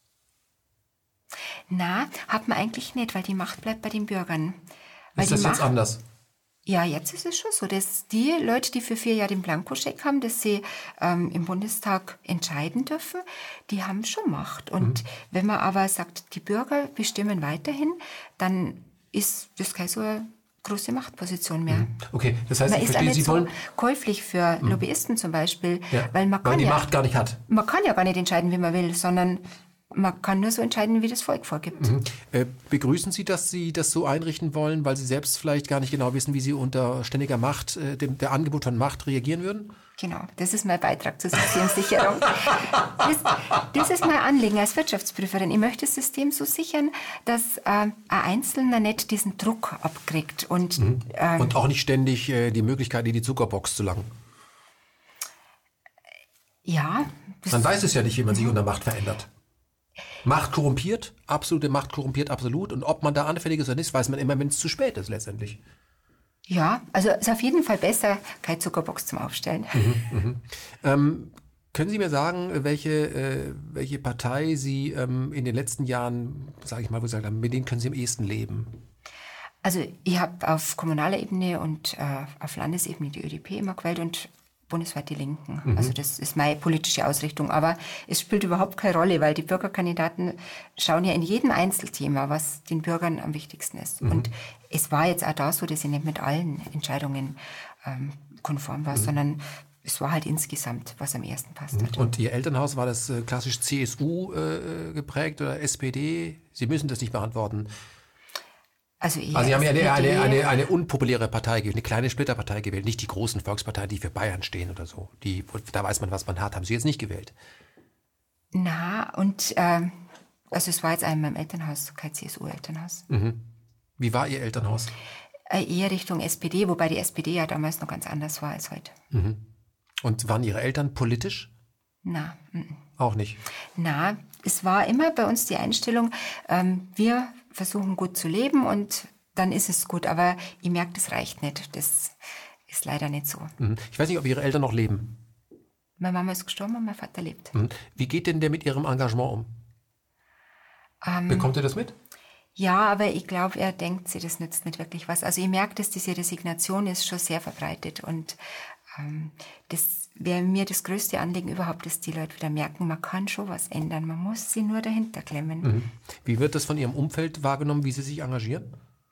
Na, hat man eigentlich nicht, weil die Macht bleibt bei den Bürgern. Weil ist das Macht, jetzt anders? Ja, jetzt ist es schon so, dass die Leute, die für vier Jahre den Blankoscheck haben, dass sie ähm, im Bundestag entscheiden dürfen, die haben schon Macht. Und mhm. wenn man aber sagt, die Bürger bestimmen weiterhin, dann ist das keine so eine große Machtposition mehr. Okay, das heißt, man ich ist verstehe, auch nicht Sie so wollen käuflich für mhm. Lobbyisten zum Beispiel, ja, weil man kann weil die ja, Macht gar nicht hat. Man kann ja gar nicht entscheiden, wie man will, sondern man kann nur so entscheiden, wie das Volk vorgibt. Mhm. Äh, begrüßen Sie, dass Sie das so einrichten wollen, weil Sie selbst vielleicht gar nicht genau wissen, wie Sie unter ständiger Macht, äh, dem, der Angebot von Macht reagieren würden? Genau, das ist mein Beitrag zur Systemsicherung. das, das ist mein Anliegen als Wirtschaftsprüferin. Ich möchte das System so sichern, dass äh, ein Einzelner nicht diesen Druck abkriegt. Und, mhm. ähm, und auch nicht ständig äh, die Möglichkeit, in die Zuckerbox zu langen. Ja. Man weiß es ja nicht, wie man sich unter Macht verändert. Macht korrumpiert, absolute Macht korrumpiert absolut. Und ob man da anfällig ist oder nicht, weiß man immer, wenn es zu spät ist letztendlich. Ja, also es ist auf jeden Fall besser, keine Zuckerbox zum Aufstellen. Mhm, mhm. Ähm, können Sie mir sagen, welche, äh, welche Partei Sie ähm, in den letzten Jahren, sage ich mal, wo Sie gesagt haben, mit denen können Sie am ehesten leben? Also ich habe auf kommunaler Ebene und äh, auf Landesebene die Ö D P immer gewählt und bundesweit die Linken. Mhm. Also das ist meine politische Ausrichtung. Aber es spielt überhaupt keine Rolle, weil die Bürgerkandidaten schauen ja in jedem Einzelthema, was den Bürgern am wichtigsten ist. Mhm. Und es war jetzt auch da so, dass ich nicht mit allen Entscheidungen ähm, konform war, mhm. sondern es war halt insgesamt, was am ersten passt. Hat. Und Ihr Elternhaus, war das äh, klassisch C S U äh, geprägt oder S P D? Sie müssen das nicht beantworten. Also, eher also Sie haben ja eine, eine, eine, eine unpopuläre Partei gewählt, eine kleine Splitterpartei gewählt, nicht die großen Volksparteien, die für Bayern stehen oder so. Die, da weiß man, was man hat. Haben Sie jetzt nicht gewählt? Na, und äh, also es war jetzt einmal im Elternhaus, kein C S U-Elternhaus. Mhm. Wie war Ihr Elternhaus? Äh, eher Richtung S P D, wobei die S P D ja damals noch ganz anders war als heute. Mhm. Und waren Ihre Eltern politisch? Na, auch nicht? Na, es war immer bei uns die Einstellung, ähm, wir versuchen gut zu leben und dann ist es gut. Aber ich merke, das reicht nicht. Das ist leider nicht so. Mhm. Ich weiß nicht, ob Ihre Eltern noch leben. Meine Mama ist gestorben und mein Vater lebt. Mhm. Wie geht denn der mit Ihrem Engagement um? Ähm, Bekommt er das mit? Ja, aber ich glaube, er denkt sich, das nützt nicht wirklich was. Also ich merke, dass diese Resignation ist schon sehr verbreitet und ähm, das wäre mir das größte Anliegen überhaupt, dass die Leute wieder merken, man kann schon was ändern, man muss sie nur dahinter klemmen. Mhm. Wie wird das von Ihrem Umfeld wahrgenommen, wie Sie sich engagieren?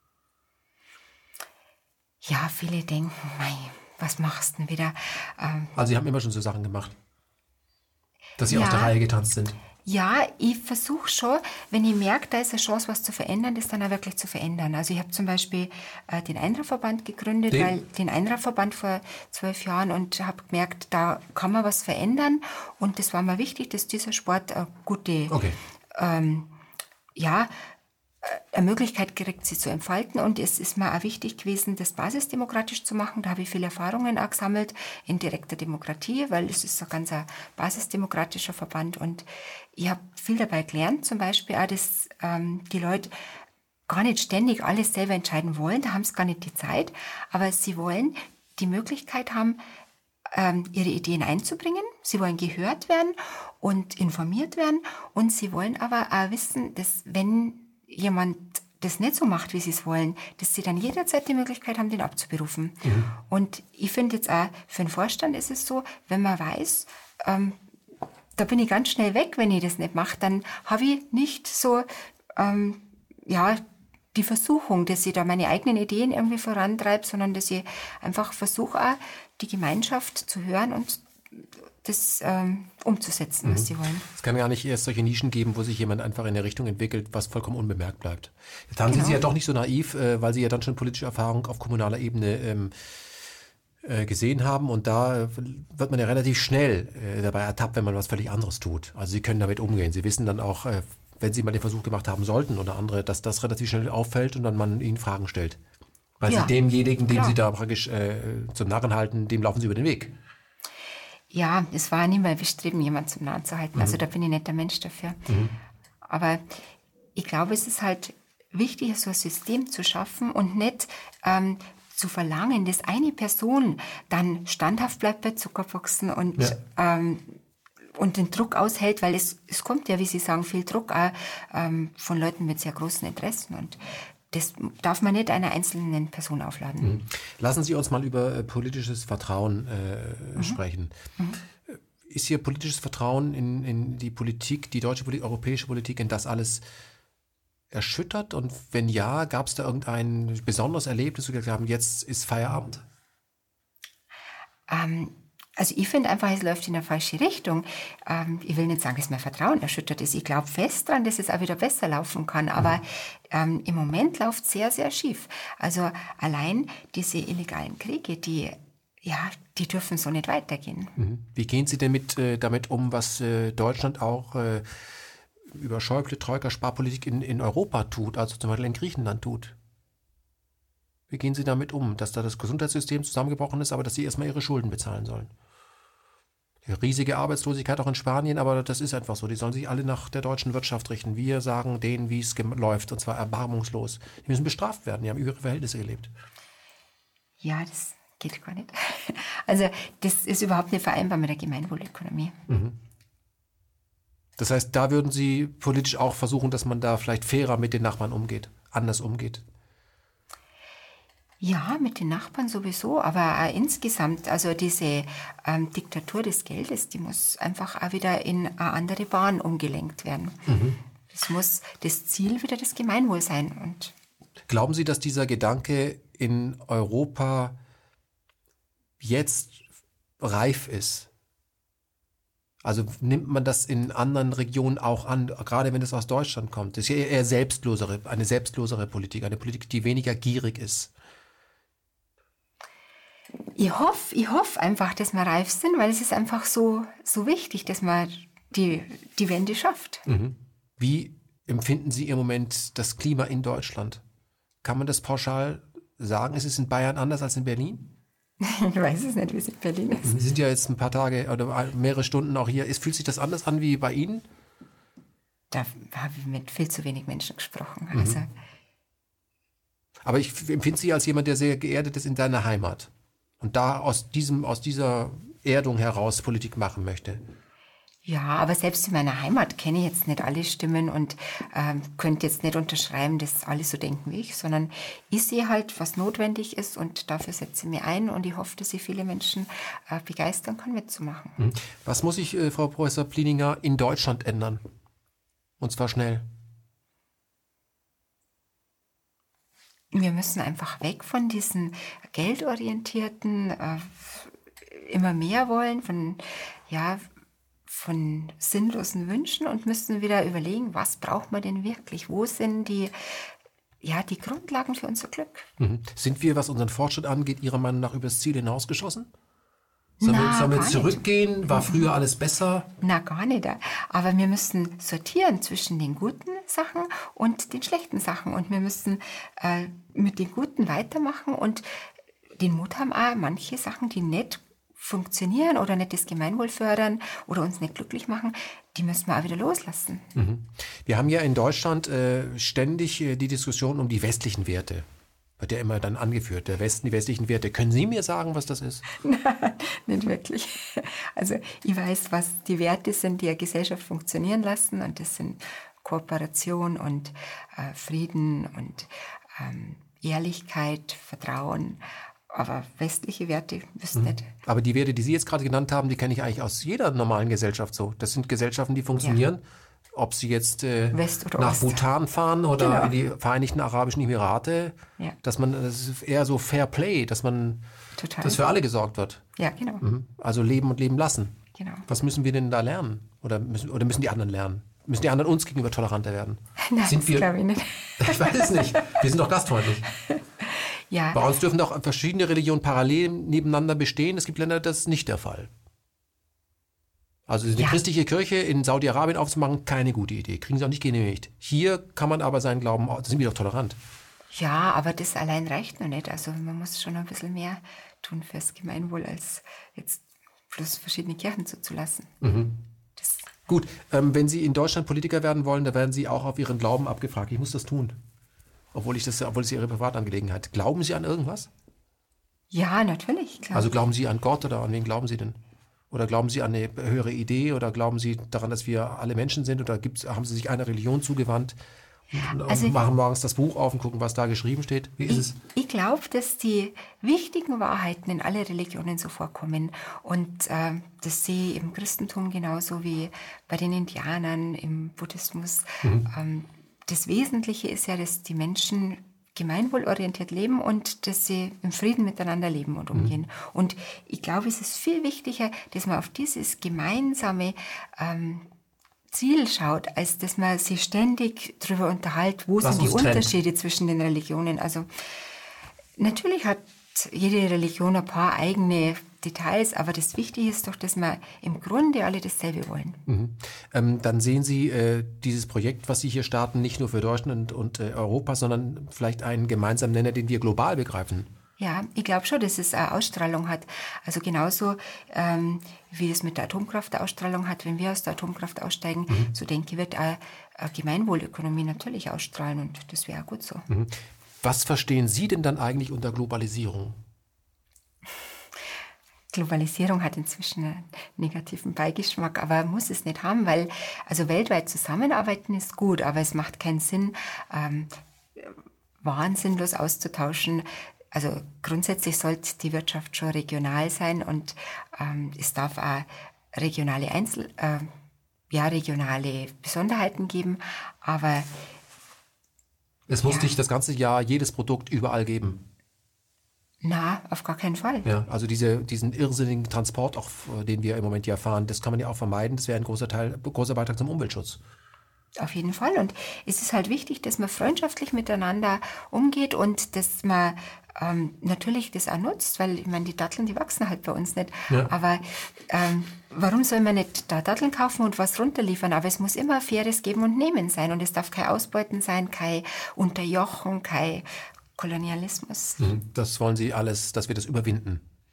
Ja, viele denken, mei, was machst du denn wieder? Ähm, Also Sie haben immer schon so Sachen gemacht, dass Sie Ja. aus der Reihe getanzt sind. Ja, ich versuche schon, wenn ich merke, da ist eine Chance, was zu verändern, das dann auch wirklich zu verändern. Also ich habe zum Beispiel äh, den Einrad-Verband gegründet, Den? weil den Einrad-Verband vor zwölf Jahren und habe gemerkt, da kann man was verändern. Und das war mir wichtig, dass dieser Sport eine gute, Okay. ähm, ja, eine Möglichkeit gekriegt, sie zu entfalten. Und es ist mir auch wichtig gewesen, das basisdemokratisch zu machen. Da habe ich viele Erfahrungen auch gesammelt in direkter Demokratie, weil es ist ein ganz ein basisdemokratischer Verband. Und ich habe viel dabei gelernt, zum Beispiel auch, dass ähm, die Leute gar nicht ständig alles selber entscheiden wollen. Da haben sie gar nicht die Zeit. Aber sie wollen die Möglichkeit haben, ähm, ihre Ideen einzubringen. Sie wollen gehört werden und informiert werden. Und sie wollen aber auch wissen, dass wenn jemand das nicht so macht, wie sie es wollen, dass sie dann jederzeit die Möglichkeit haben, den abzuberufen. Mhm. Und ich finde jetzt auch, für den Vorstand ist es so, wenn man weiß, ähm, da bin ich ganz schnell weg, wenn ich das nicht mache, dann habe ich nicht so, ähm, ja, die Versuchung, dass ich da meine eigenen Ideen irgendwie vorantreibe, sondern dass ich einfach versuche, auch die Gemeinschaft zu hören und das ähm, umzusetzen, was sie wollen. Es kann gar nicht erst solche Nischen geben, wo sich jemand einfach in eine Richtung entwickelt, was vollkommen unbemerkt bleibt. Jetzt haben Genau. Sie sie ja doch nicht so naiv, äh, weil Sie ja dann schon politische Erfahrung auf kommunaler Ebene ähm, äh, gesehen haben. Und da äh, wird man ja relativ schnell äh, dabei ertappt, wenn man was völlig anderes tut. Also Sie können damit umgehen. Sie wissen dann auch, äh, wenn Sie mal den Versuch gemacht haben sollten oder andere, dass das relativ schnell auffällt und dann man Ihnen Fragen stellt. Weil Ja, Sie demjenigen, dem klar. Sie da praktisch äh, zum Narren halten, dem laufen Sie über den Weg. Ja, es war nie mein Bestreben, jemand zum Nahen zu halten. Mhm. Also da bin ich nicht der Mensch dafür. Mhm. Aber ich glaube, es ist halt wichtig, so ein System zu schaffen und nicht ähm, zu verlangen, dass eine Person dann standhaft bleibt bei Zuckerboxen und, ja. ähm, und den Druck aushält, weil es, es kommt ja, wie Sie sagen, viel Druck auch, ähm, von Leuten mit sehr großen Interessen. Und das darf man nicht einer einzelnen Person aufladen. Mhm. Lassen Sie uns mal über äh, politisches Vertrauen äh, mhm. sprechen. Mhm. Ist Ihr politisches Vertrauen in, in die Politik, die deutsche Politik, europäische Politik, in das alles erschüttert? Und wenn ja, gab es da irgendein besonderes Erlebnis, wo Sie gesagt haben, jetzt ist Feierabend? Ähm, also ich finde einfach, es läuft in eine falsche Richtung. Ähm, ich will nicht sagen, dass mein Vertrauen erschüttert ist. Ich glaube fest daran, dass es auch wieder besser laufen kann. Aber ähm, im Moment läuft es sehr, sehr schief. Also allein diese illegalen Kriege, die, ja, die dürfen so nicht weitergehen. Mhm. Wie gehen Sie denn mit, äh, damit um, was äh, Deutschland auch äh, über Schäuble, Troika, Sparpolitik in, in Europa tut, also zum Beispiel in Griechenland tut? Wie gehen Sie damit um, dass da das Gesundheitssystem zusammengebrochen ist, aber dass Sie erstmal Ihre Schulden bezahlen sollen? Riesige Arbeitslosigkeit auch in Spanien, aber das ist einfach so. Die sollen sich alle nach der deutschen Wirtschaft richten. Wir sagen denen, wie es läuft, und zwar erbarmungslos. Die müssen bestraft werden, die haben über ihre Verhältnisse gelebt. Ja, das geht gar nicht. Also das ist überhaupt nicht vereinbar mit der Gemeinwohlökonomie. Mhm. Das heißt, da würden Sie politisch auch versuchen, dass man da vielleicht fairer mit den Nachbarn umgeht, anders umgeht? Ja, mit den Nachbarn sowieso, aber auch insgesamt, also diese ähm, Diktatur des Geldes, die muss einfach auch wieder in eine andere Bahn umgelenkt werden. Mhm. Das muss das Ziel wieder das Gemeinwohl sein. Und glauben Sie, dass dieser Gedanke in Europa jetzt reif ist? Also nimmt man das in anderen Regionen auch an, gerade wenn es aus Deutschland kommt? Das ist ja eher selbstlosere, eine selbstlosere Politik, eine Politik, die weniger gierig ist. Ich hoffe, ich hoffe einfach, dass wir reif sind, weil es ist einfach so, so wichtig, dass man die, die Wende schafft. Mhm. Wie empfinden Sie im Moment das Klima in Deutschland? Kann man das pauschal sagen? Ist es in Bayern anders als in Berlin? Ich weiß es nicht, wie es in Berlin ist. Sie sind ja jetzt ein paar Tage oder mehrere Stunden auch hier. Ist, fühlt sich das anders an wie bei Ihnen? Da habe ich mit viel zu wenig Menschen gesprochen. Also, mhm. Aber ich empfinde Sie als jemand, der sehr geerdet ist in seiner Heimat und da aus, diesem, aus dieser Erdung heraus Politik machen möchte. Ja, aber selbst in meiner Heimat kenne ich jetzt nicht alle Stimmen und ähm, könnte jetzt nicht unterschreiben, dass alle so denken wie ich, sondern ich sehe halt, was notwendig ist und dafür setze ich mich ein und ich hoffe, dass ich viele Menschen äh, begeistern kann, mitzumachen. Was muss sich, äh, Frau Professor Plininger, in Deutschland ändern? Und zwar schnell. Wir müssen einfach weg von diesen geldorientierten, äh, immer mehr wollen, von, ja, von sinnlosen Wünschen und müssen wieder überlegen, was braucht man denn wirklich? Wo sind die, ja, die Grundlagen für unser Glück? Mhm. Sind wir, was unseren Fortschritt angeht, Ihrer Meinung nach übers Ziel hinausgeschossen? Sollen Na, wir, sollen wir gar zurückgehen? nicht. War früher alles besser? Na, gar nicht. Aber wir müssen sortieren zwischen den guten Sachen und den schlechten Sachen. Und wir müssen äh, mit den Guten weitermachen und den Mut haben, auch manche Sachen, die nicht funktionieren oder nicht das Gemeinwohl fördern oder uns nicht glücklich machen, die müssen wir auch wieder loslassen. Mhm. Wir haben ja in Deutschland äh, ständig äh, die Diskussion um die westlichen Werte. Wird ja immer dann angeführt, der Westen, die westlichen Werte. Können Sie mir sagen, was das ist? Nein, nicht wirklich. Also ich weiß, was die Werte sind, die eine Gesellschaft funktionieren lassen und das sind Kooperation und äh, Frieden und ähm, Ehrlichkeit, Vertrauen. Aber westliche Werte wissen mhm. nicht. Aber die Werte, die Sie jetzt gerade genannt haben, die kenne ich eigentlich aus jeder normalen Gesellschaft so. Das sind Gesellschaften, die funktionieren. Ja. Ob Sie jetzt äh, nach Ost. Bhutan fahren oder genau. in die Vereinigten Arabischen Emirate, ja. dass man, das ist eher so Fair Play, dass man, Total. dass für alle gesorgt wird. Ja, genau. Mhm. Also leben und leben lassen. Genau. Was müssen wir denn da lernen? Oder müssen, oder müssen die anderen lernen? Müssen die anderen uns gegenüber toleranter werden? Nein, sind das wir, glaube ich nicht. Ich weiß es nicht. Wir sind doch gastfreundlich. Ja. Bei uns dürfen doch verschiedene Religionen parallel nebeneinander bestehen. Es gibt Länder, das ist nicht der Fall. Also die ja. christliche Kirche in Saudi-Arabien aufzumachen, keine gute Idee. Kriegen sie auch nicht genehmigt. Hier kann man aber seinen Glauben, da sind wir doch tolerant. Ja, aber das allein reicht noch nicht. Also man muss schon ein bisschen mehr tun fürs Gemeinwohl, als jetzt bloß verschiedene Kirchen zuzulassen. Mhm. Das Gut, ähm, wenn Sie in Deutschland Politiker werden wollen, dann werden Sie auch auf Ihren Glauben abgefragt. Ich muss das tun. Obwohl ich das, obwohl es Ihre Privatangelegenheit. Glauben Sie an irgendwas? Ja, natürlich. Klar. Also glauben Sie an Gott oder an wen glauben Sie denn? Oder glauben Sie an eine höhere Idee oder glauben Sie daran, dass wir alle Menschen sind oder gibt's, haben Sie sich einer Religion zugewandt und also machen morgens das Buch auf und gucken, was da geschrieben steht? Wie ist ich, es? Ich glaube, dass die wichtigen Wahrheiten in alle Religionen so vorkommen und äh, das sehe ich im Christentum genauso wie bei den Indianern, im Buddhismus. Mhm. Ähm, das Wesentliche ist ja, dass die Menschen gemeinwohlorientiert leben und dass sie im Frieden miteinander leben und umgehen. Mhm. Und ich glaube, es ist viel wichtiger, dass man auf dieses gemeinsame ähm, Ziel schaut, als dass man sich ständig darüber unterhält, wo Was sind die Unterschiede trennt. zwischen den Religionen. Also natürlich hat jede Religion ein paar eigene Details, aber das Wichtige ist doch, dass wir im Grunde alle dasselbe wollen. Mhm. Ähm, dann sehen Sie äh, dieses Projekt, was Sie hier starten, nicht nur für Deutschland und, und äh, Europa, sondern vielleicht einen gemeinsamen Nenner, den wir global begreifen. Ja, ich glaube schon, dass es eine Ausstrahlung hat. Also genauso ähm, wie es mit der Atomkraft eine Ausstrahlung hat, wenn wir aus der Atomkraft aussteigen, mhm. so denke ich, wird eine, eine Gemeinwohlökonomie natürlich ausstrahlen und das wäre auch gut so. Mhm. Was verstehen Sie denn dann eigentlich unter Globalisierung? Globalisierung hat inzwischen einen negativen Beigeschmack, aber muss es nicht haben, weil also weltweit zusammenarbeiten ist gut, aber es macht keinen Sinn, ähm, Waren sinnlos auszutauschen. Also grundsätzlich sollte die Wirtschaft schon regional sein und ähm, es darf auch regionale Einzel, äh, ja, regionale Besonderheiten geben, aber es muss ja. nicht das ganze Jahr jedes Produkt überall geben. Na, auf gar keinen Fall. Ja, also diese, diesen irrsinnigen Transport, auch, den wir im Moment ja fahren, das kann man ja auch vermeiden. Das wäre ein großer Teil, großer Beitrag zum Umweltschutz. Auf jeden Fall. Und es ist halt wichtig, dass man freundschaftlich miteinander umgeht und dass man ähm, natürlich das auch nutzt, weil ich meine, die Datteln, die wachsen halt bei uns nicht. Ja. Aber ähm, warum soll man nicht da Datteln kaufen und was runterliefern? Aber es muss immer faires Geben und Nehmen sein und es darf kein Ausbeuten sein, kein Unterjochen, kein Kolonialismus. Das wollen Sie alles, dass wir das überwinden.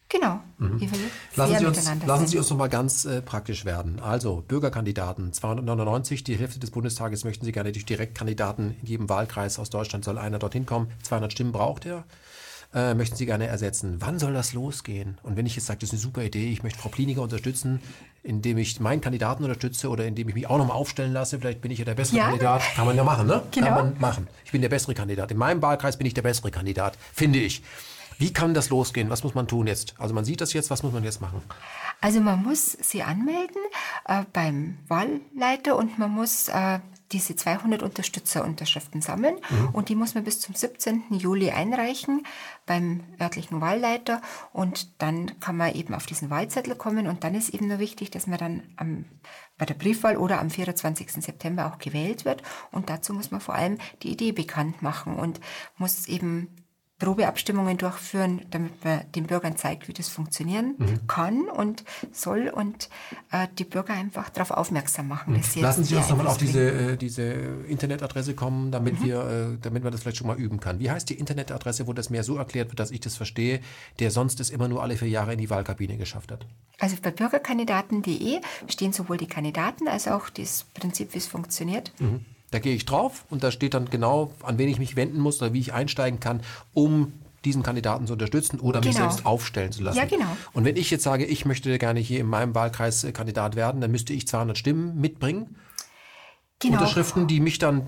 Genau. Mhm. Lassen, Sie uns, lassen Sie uns noch mal ganz äh, praktisch werden. Also Bürgerkandidaten, zweihundertneunundneunzig, die Hälfte des Bundestages möchten Sie gerne durch Direktkandidaten. In jedem Wahlkreis aus Deutschland soll einer dorthin kommen. zweihundert Stimmen braucht er. Äh, möchten Sie gerne ersetzen. Wann soll das losgehen? Und wenn ich jetzt sage, das ist eine super Idee, ich möchte Frau Plieniger unterstützen, indem ich meinen Kandidaten unterstütze oder indem ich mich auch nochmal aufstellen lasse, vielleicht bin ich ja der bessere ja. Kandidat. Kann man ja machen, ne? Genau. Kann man machen. Ich bin der bessere Kandidat. In meinem Wahlkreis bin ich der bessere Kandidat, finde ich. Wie kann das losgehen? Was muss man tun jetzt? Also man sieht das jetzt, was muss man jetzt machen? Also man muss sie anmelden äh, beim Wahlleiter und man muss äh, diese zweihundert Unterstützerunterschriften sammeln mhm. und die muss man bis zum siebzehnten Juli einreichen beim örtlichen Wahlleiter und dann kann man eben auf diesen Wahlzettel kommen und dann ist eben nur wichtig, dass man dann am, bei der Briefwahl oder am vierundzwanzigsten September auch gewählt wird und dazu muss man vor allem die Idee bekannt machen und muss eben Probeabstimmungen durchführen, damit man den Bürgern zeigt, wie das funktionieren mhm. kann und soll und äh, die Bürger einfach darauf aufmerksam machen. Dass sie Lassen Sie uns nochmal auf diese, äh, diese Internetadresse kommen, damit, mhm. wir, äh, damit man das vielleicht schon mal üben kann. Wie heißt die Internetadresse, wo das mir so erklärt wird, dass ich das verstehe, der sonst es immer nur alle vier Jahre in die Wahlkabine geschafft hat? Also bei bürgerkandidaten punkt de stehen sowohl die Kandidaten als auch das Prinzip, wie es funktioniert. Mhm. Da gehe ich drauf und da steht dann genau, an wen ich mich wenden muss oder wie ich einsteigen kann, um diesen Kandidaten zu unterstützen oder genau. mich selbst aufstellen zu lassen. Ja, genau. Und wenn ich jetzt sage, ich möchte gerne hier in meinem Wahlkreis Kandidat werden, dann müsste ich zweihundert Stimmen mitbringen. Genau. Unterschriften, die mich dann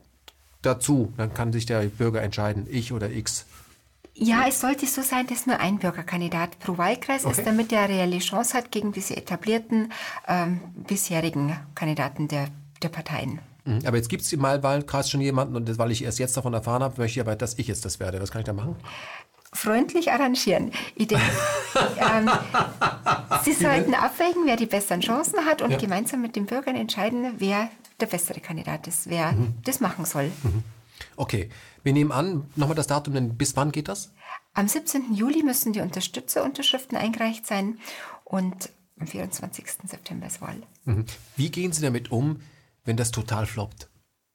dazu, dann kann sich der Bürger entscheiden, ich oder X. Ja, es sollte so sein, dass nur ein Bürgerkandidat pro Wahlkreis okay. ist, damit er eine reelle Chance hat gegen diese etablierten ähm, bisherigen Kandidaten der, der Parteien. Aber jetzt gibt es im Wahlkreis schon jemanden und das, weil ich erst jetzt davon erfahren habe, möchte ich aber, dass ich jetzt das werde. Was kann ich da machen? Freundlich arrangieren. Ich denke, ähm, Sie sollten abwägen, wer die besseren Chancen hat und ja. gemeinsam mit den Bürgern entscheiden, wer der bessere Kandidat ist, wer mhm. das machen soll. Mhm. Okay, wir nehmen an, nochmal das Datum, denn bis wann geht das? Am siebzehnten Juli müssen die Unterstützerunterschriften eingereicht sein und am vierundzwanzigsten September ist Wahl. Mhm. Wie gehen Sie damit um, wenn das total floppt?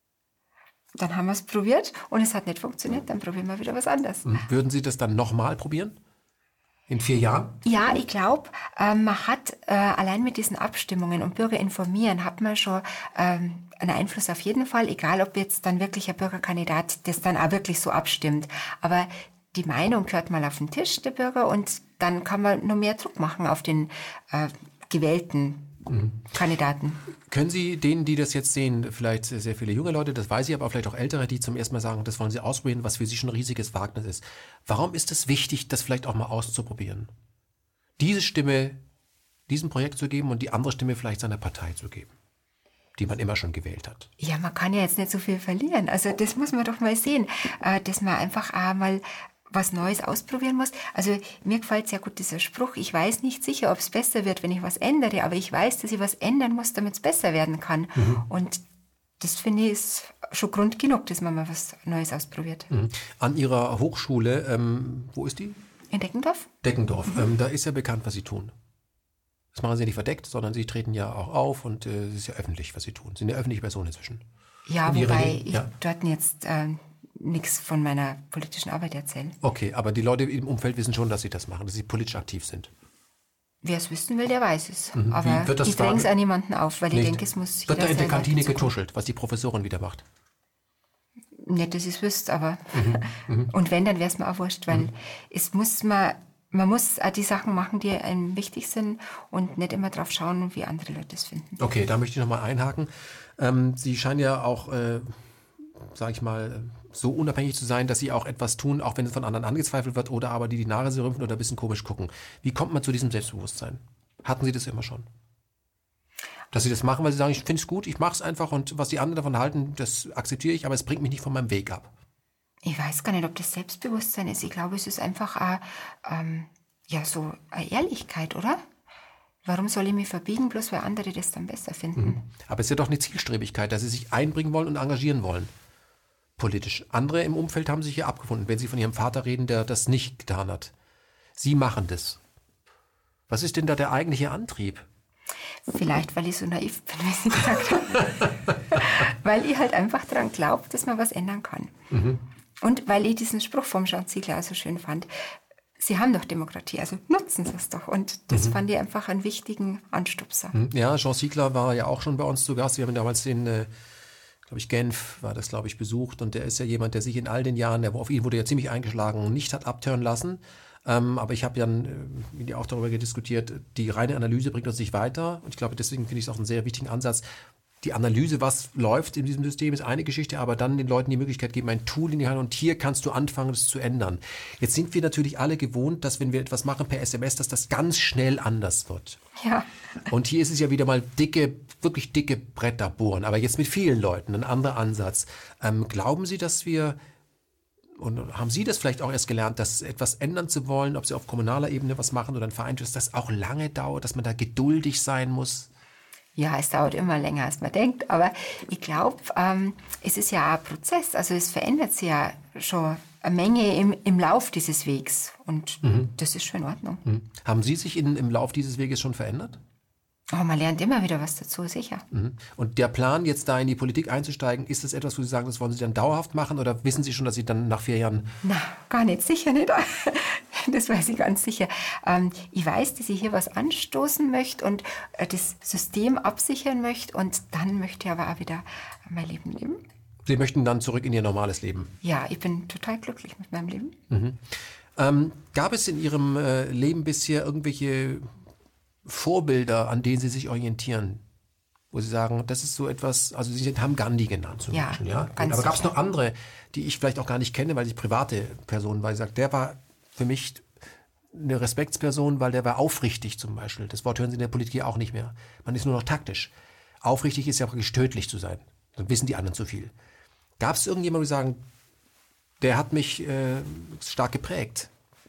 Dann haben wir es probiert und es hat nicht funktioniert, dann probieren wir wieder was anderes. Würden Sie das dann nochmal probieren? In vier Jahren? Ja, ich glaube, äh, man hat äh, allein mit diesen Abstimmungen und Bürger informieren, hat man schon ähm, einen Einfluss auf jeden Fall, egal ob jetzt dann wirklich ein Bürgerkandidat das dann auch wirklich so abstimmt. Aber die Meinung gehört mal auf den Tisch der Bürger und dann kann man noch mehr Druck machen auf den äh, gewählten Mhm. Kandidaten. Können Sie denen, die das jetzt sehen, vielleicht sehr viele junge Leute, das weiß ich, aber vielleicht auch ältere, die zum ersten Mal sagen, das wollen sie ausprobieren, was für sie schon ein riesiges Wagnis ist. Warum ist es wichtig, das vielleicht auch mal auszuprobieren? Diese Stimme diesem Projekt zu geben und die andere Stimme vielleicht seiner Partei zu geben, die man immer schon gewählt hat. Ja, man kann ja jetzt nicht so viel verlieren. Also das muss man doch mal sehen, dass man einfach einmal was Neues ausprobieren muss. Also mir gefällt sehr gut dieser Spruch, ich weiß nicht sicher, ob es besser wird, wenn ich was ändere, aber ich weiß, dass ich was ändern muss, damit es besser werden kann. Mhm. Und das finde ich ist schon Grund genug, dass man mal was Neues ausprobiert. Mhm. An Ihrer Hochschule, ähm, wo ist die? In Deckendorf. Deckendorf, mhm. ähm, da ist ja bekannt, was Sie tun. Das machen Sie nicht verdeckt, sondern Sie treten ja auch auf und äh, es ist ja öffentlich, was Sie tun. Sie sind eine öffentliche Person inzwischen. Ja, in wobei ich ja. dort jetzt äh, nichts von meiner politischen Arbeit erzähle. Okay, aber die Leute im Umfeld wissen schon, dass Sie das machen, dass Sie politisch aktiv sind. Wer es wissen will, der weiß es. Mhm. Aber ich dränge es an niemanden auf, weil nicht. ich denke, es muss jeder. Wird da in der Kantine getuschelt, was die Professorin wieder macht? Nicht, dass ich es wüsste, aber mhm. Mhm. Und wenn, dann wäre es mir auch wurscht, weil mhm. es muss man, man muss auch die Sachen machen, die einem wichtig sind und nicht immer drauf schauen, wie andere Leute es finden. Okay, da möchte ich nochmal einhaken. Ähm, Sie scheinen ja auch, äh, sage ich mal, so unabhängig zu sein, dass Sie auch etwas tun, auch wenn es von anderen angezweifelt wird oder aber die die Nase rümpfen oder ein bisschen komisch gucken. Wie kommt man zu diesem Selbstbewusstsein? Hatten Sie das immer schon? Dass Sie das machen, weil Sie sagen, ich finde es gut, ich mache es einfach und was die anderen davon halten, das akzeptiere ich, aber es bringt mich nicht von meinem Weg ab. Ich weiß gar nicht, ob das Selbstbewusstsein ist. Ich glaube, es ist einfach eine, ähm, ja, so eine Ehrlichkeit, oder? Warum soll ich mich verbiegen, bloß weil andere das dann besser finden? Mhm. Aber es ist ja doch eine Zielstrebigkeit, dass Sie sich einbringen wollen und engagieren wollen. Politisch. Andere im Umfeld haben sich hier abgefunden, wenn Sie von Ihrem Vater reden, der das nicht getan hat. Sie machen das. Was ist denn da der eigentliche Antrieb? Vielleicht, weil ich so naiv bin, wie Sie gesagt haben. Weil ich halt einfach daran glaube, dass man was ändern kann. Mhm. Und weil ich diesen Spruch vom Jean Ziegler so schön fand. Sie haben doch Demokratie, also nutzen Sie es doch. Und das mhm. fand ich einfach einen wichtigen Anstupser. Ja, Jean Siegler war ja auch schon bei uns zu Gast. Wir haben damals den, äh, glaube ich, Genf war das, glaube ich, besucht. Und der ist ja jemand, der sich in all den Jahren, der, auf ihn wurde ja ziemlich eingeschlagen, nicht hat abtören lassen. Ähm, aber ich habe dann äh, mit ihr auch darüber diskutiert, die reine Analyse bringt uns nicht weiter. Und ich glaube, deswegen finde ich es auch einen sehr wichtigen Ansatz. Die Analyse, was läuft in diesem System, ist eine Geschichte, aber dann den Leuten die Möglichkeit geben, ein Tool in die Hand und hier kannst du anfangen, das zu ändern. Jetzt sind wir natürlich alle gewohnt, dass wenn wir etwas machen per S M S, dass das ganz schnell anders wird. Ja. Und hier ist es ja wieder mal dicke, wirklich dicke Bretter bohren, aber jetzt mit vielen Leuten, ein anderer Ansatz. Ähm, glauben Sie, dass wir, und haben Sie das vielleicht auch erst gelernt, dass etwas ändern zu wollen, ob Sie auf kommunaler Ebene was machen oder ein Verein, dass das auch lange dauert, dass man da geduldig sein muss? Ja, es dauert immer länger, als man denkt, aber ich glaube, ähm, es ist ja auch ein Prozess, also es verändert sich ja schon eine Menge im, im Lauf dieses Wegs und mhm. das ist schon in Ordnung. Mhm. Haben Sie sich in, im Lauf dieses Weges schon verändert? Oh, man lernt immer wieder was dazu, sicher. Mhm. Und der Plan, jetzt da in die Politik einzusteigen, ist das etwas, wo Sie sagen, das wollen Sie dann dauerhaft machen oder wissen Sie schon, dass Sie dann nach vier Jahren... Na, gar nicht, sicher nicht. Das weiß ich ganz sicher. Ähm, ich weiß, dass ich hier was anstoßen möchte und äh, das System absichern möchte und dann möchte ich aber auch wieder mein Leben leben. Sie möchten dann zurück in Ihr normales Leben? Ja, ich bin total glücklich mit meinem Leben. Mhm. Ähm, gab es in Ihrem äh, Leben bisher irgendwelche Vorbilder, an denen Sie sich orientieren? Wo Sie sagen, das ist so etwas, also Sie haben Gandhi genannt zum ja, Beispiel. Ja, ganz aber gab es sicher. noch andere, die ich vielleicht auch gar nicht kenne, weil ich private Personen war. Ich sage, der war für mich eine Respektsperson, weil der war aufrichtig zum Beispiel. Das Wort hören Sie in der Politik auch nicht mehr. Man ist nur noch taktisch. Aufrichtig ist ja praktisch tödlich zu sein. Dann wissen die anderen zu viel. Gab es irgendjemanden, wo Sie sagen, der hat mich äh, stark geprägt?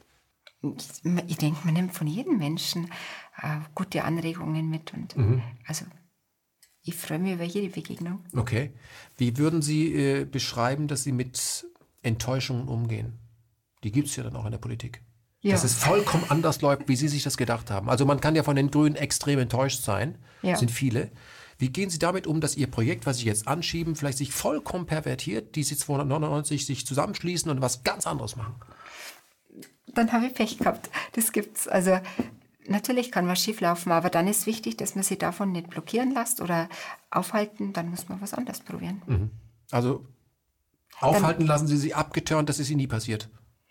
Ich, ich denke, man nimmt von jedem Menschen äh, gute Anregungen mit. Und mhm. also ich freue mich über jede Begegnung. Okay. Wie würden Sie äh, beschreiben, dass Sie mit Enttäuschungen umgehen? Die gibt es ja dann auch in der Politik. Ja. Dass es vollkommen anders läuft, wie Sie sich das gedacht haben. Also man kann ja von den Grünen extrem enttäuscht sein. Ja. Sind viele. Wie gehen Sie damit um, dass Ihr Projekt, was Sie jetzt anschieben, vielleicht sich vollkommen pervertiert, die Sie zweihundertneunundneunzig sich zusammenschließen und was ganz anderes machen? Dann habe ich Pech gehabt. Das gibt's. Also natürlich kann was schieflaufen, aber dann ist wichtig, dass man sich davon nicht blockieren lässt oder aufhalten. Dann muss man was anderes probieren. Mhm. Also aufhalten dann, lassen Sie sich abgeturnt, das ist Ihnen nie passiert?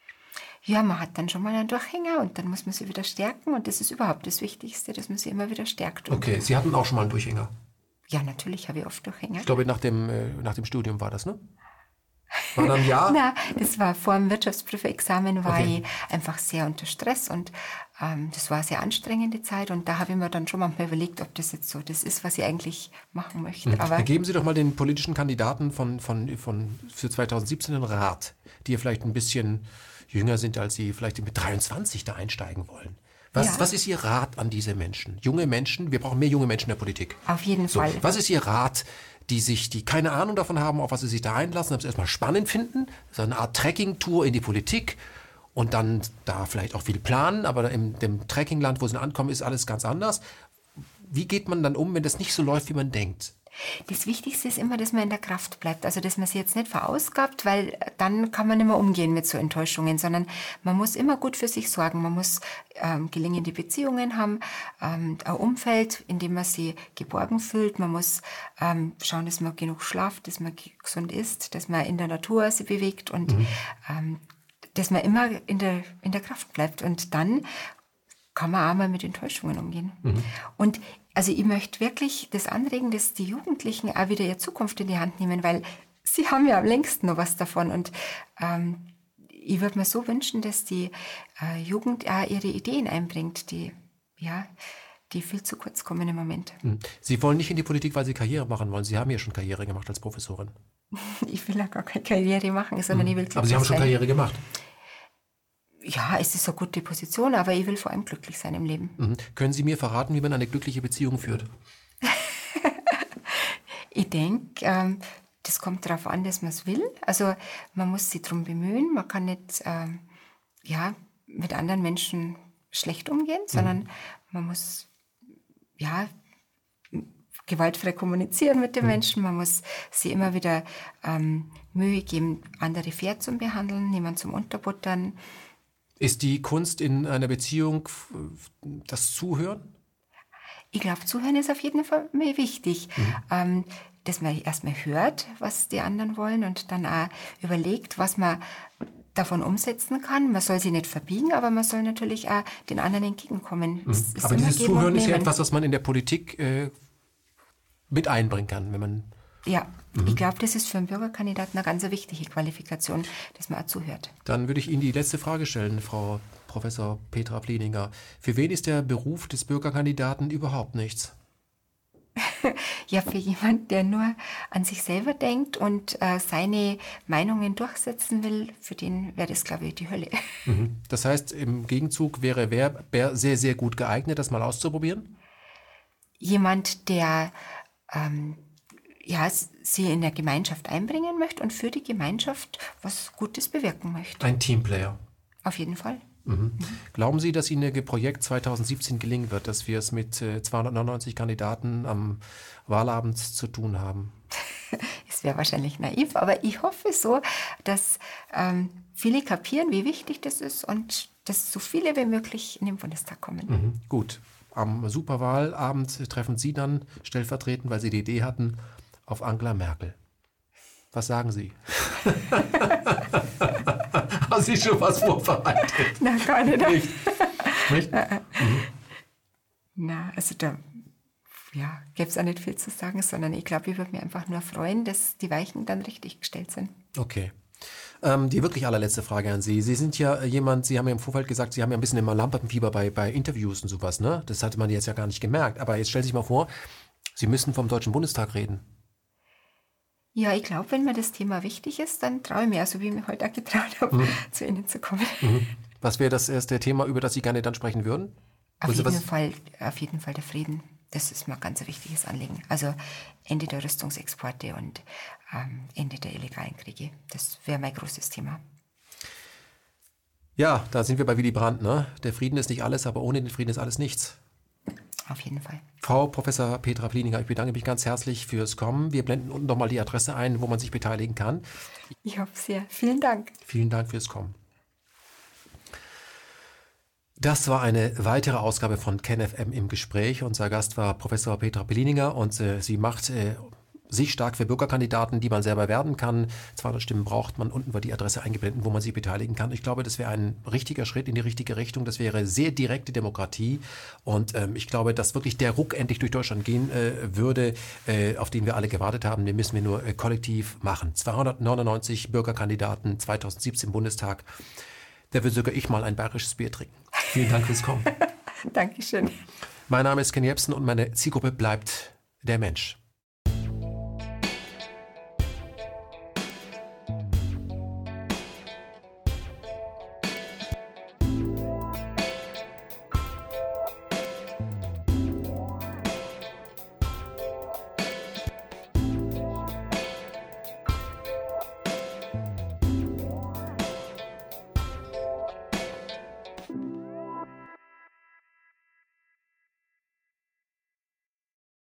Ja, man hat dann schon mal einen Durchhänger und dann muss man sie wieder stärken. Und das ist überhaupt das Wichtigste, dass man sie immer wieder stärkt. Okay, Sie hatten auch schon mal einen Durchhänger? Ja, natürlich habe ich oft Durchhänger. Ich glaube, nach dem, äh, nach dem Studium war das, ne? War dann ja? Nein, das war vor dem Wirtschaftsprüfexamen, war okay. ich einfach sehr unter Stress und ähm, das war eine sehr anstrengende Zeit und da habe ich mir dann schon manchmal überlegt, ob das jetzt so das ist, was ich eigentlich machen möchte. Mhm. Aber geben Sie doch mal den politischen Kandidaten von, von, von für zweitausendsiebzehn einen Rat, die vielleicht ein bisschen jünger sind, als Sie vielleicht mit dreiundzwanzig da einsteigen wollen. Was, ja. was ist Ihr Rat an diese Menschen? Junge Menschen, wir brauchen mehr junge Menschen in der Politik. Auf jeden so, Fall. Was ist Ihr Rat, die sich, die keine Ahnung davon haben, auf was sie sich da einlassen, aber es erstmal spannend finden, so eine Art Trekking-Tour in die Politik und dann da vielleicht auch viel planen, aber im dem Trekkingland, wo sie ankommen, ist alles ganz anders. Wie geht man dann um, wenn das nicht so läuft, wie man denkt? Das Wichtigste ist immer, dass man in der Kraft bleibt. Also, dass man sich jetzt nicht verausgabt, weil dann kann man nicht mehr umgehen mit so Enttäuschungen, sondern man muss immer gut für sich sorgen. Man muss ähm, gelingende Beziehungen haben, ähm, ein Umfeld, in dem man sich geborgen fühlt. Man muss ähm, schauen, dass man genug schlaft, dass man gesund isst, dass man in der Natur sich bewegt und mhm. ähm, dass man immer in der, in der Kraft bleibt. Und dann kann man auch mal mit Enttäuschungen umgehen. Mhm. Und also ich möchte wirklich das anregen, dass die Jugendlichen auch wieder ihre Zukunft in die Hand nehmen, weil sie haben ja am längsten noch was davon. Und ähm, ich würde mir so wünschen, dass die äh, Jugend auch ihre Ideen einbringt, die, ja, die viel zu kurz kommen im Moment. Sie wollen nicht in die Politik, weil Sie Karriere machen wollen. Sie haben ja schon Karriere gemacht als Professorin. Ich will ja gar keine Karriere machen, sondern mhm. ich will glücklich sein. Aber Sie haben schon Karriere gemacht. Ja, es ist eine gute Position, aber ich will vor allem glücklich sein im Leben. Mhm. Können Sie mir verraten, wie man eine glückliche Beziehung führt? Ich denke, ähm, das kommt darauf an, dass man es will. Also man muss sich darum bemühen. Man kann nicht ähm, ja, mit anderen Menschen schlecht umgehen, sondern mhm. man muss ja, gewaltfrei kommunizieren mit den mhm. Menschen. Man muss sich immer wieder ähm, Mühe geben, andere fair zu behandeln, niemand zum Unterbuttern. Ist die Kunst in einer Beziehung das Zuhören? Ich glaube, Zuhören ist auf jeden Fall mir wichtig. Mhm. Ähm, dass man erstmal hört, was die anderen wollen und dann auch überlegt, was man davon umsetzen kann. Man soll sie nicht verbiegen, aber man soll natürlich auch den anderen entgegenkommen. Mhm. Aber dieses Zuhören ist ja etwas, was man in der Politik äh, mit einbringen kann, wenn man... Ja, mhm. ich glaube, das ist für einen Bürgerkandidaten eine ganz wichtige Qualifikation, dass man auch zuhört. Dann würde ich Ihnen die letzte Frage stellen, Frau Professor Petra Plieninger. Für wen ist der Beruf des Bürgerkandidaten überhaupt nichts? Ja, für jemanden, der nur an sich selber denkt und äh, seine Meinungen durchsetzen will, für den wäre das, glaube ich, die Hölle. Mhm. Das heißt, im Gegenzug wäre wer, wer sehr, sehr gut geeignet, das mal auszuprobieren? Jemand, der ähm, ja, sie in der Gemeinschaft einbringen möchte und für die Gemeinschaft was Gutes bewirken möchte. Ein Teamplayer. Auf jeden Fall. Mhm. Mhm. Glauben Sie, dass Ihnen Ihr Projekt zwanzig siebzehn gelingen wird, dass wir es mit äh, zweihundertneunundneunzig Kandidaten am Wahlabend zu tun haben? Es wäre wahrscheinlich naiv, aber ich hoffe so, dass ähm, viele kapieren, wie wichtig das ist und dass so viele wie möglich in den Bundestag kommen. Mhm. Gut. Am Superwahlabend treffen Sie dann stellvertretend, weil Sie die Idee hatten, auf Angela Merkel. Was sagen Sie? Haben Sie schon was vorbereitet? Na, gar nicht. Nicht? Nicht? Mhm. Na, also da ja, gäbe es auch nicht viel zu sagen, sondern ich glaube, ich würde mich einfach nur freuen, dass die Weichen dann richtig gestellt sind. Okay. Ähm, die wirklich allerletzte Frage an Sie. Sie sind ja jemand, Sie haben ja im Vorfeld gesagt, Sie haben ja ein bisschen immer Lampenfieber bei, bei Interviews und sowas, ne? Das hatte man jetzt ja gar nicht gemerkt. Aber jetzt stellen Sie sich mal vor, Sie müssen vom Deutschen Bundestag reden. Ja, ich glaube, wenn mir das Thema wichtig ist, dann traue ich mir, so wie ich mich heute auch getraut habe, mhm. zu Ihnen zu kommen. Mhm. Was wäre das erste Thema, über das Sie gerne dann sprechen würden? Auf jeden, Fall, auf jeden Fall der Frieden. Das ist mir ein ganz wichtiges Anliegen. Also Ende der Rüstungsexporte und ähm, Ende der illegalen Kriege. Das wäre mein großes Thema. Ja, da sind wir bei Willy Brandt, ne? Der Frieden ist nicht alles, aber ohne den Frieden ist alles nichts. Auf jeden Fall. Frau Professor Petra Plieninger, ich bedanke mich ganz herzlich fürs Kommen. Wir blenden unten nochmal die Adresse ein, wo man sich beteiligen kann. Ich hoffe sehr. Vielen Dank. Vielen Dank fürs Kommen. Das war eine weitere Ausgabe von KenFM im Gespräch. Unser Gast war Professor Petra Plieninger und äh, sie macht äh, sich stark für Bürgerkandidaten, die man selber werden kann. zweihundert Stimmen braucht man. Unten wird die Adresse eingeblendet, wo man sich beteiligen kann. Ich glaube, das wäre ein richtiger Schritt in die richtige Richtung. Das wäre sehr direkte Demokratie. Und ähm, ich glaube, dass wirklich der Ruck endlich durch Deutschland gehen äh, würde, äh, auf den wir alle gewartet haben. Den müssen wir nur äh, kollektiv machen. zweihundertneunundneunzig Bürgerkandidaten, zwanzig siebzehn Bundestag. Da will sogar ich mal ein bayerisches Bier trinken. Vielen Dank fürs Kommen. Dankeschön. Mein Name ist Ken Jebsen und meine Zielgruppe bleibt der Mensch.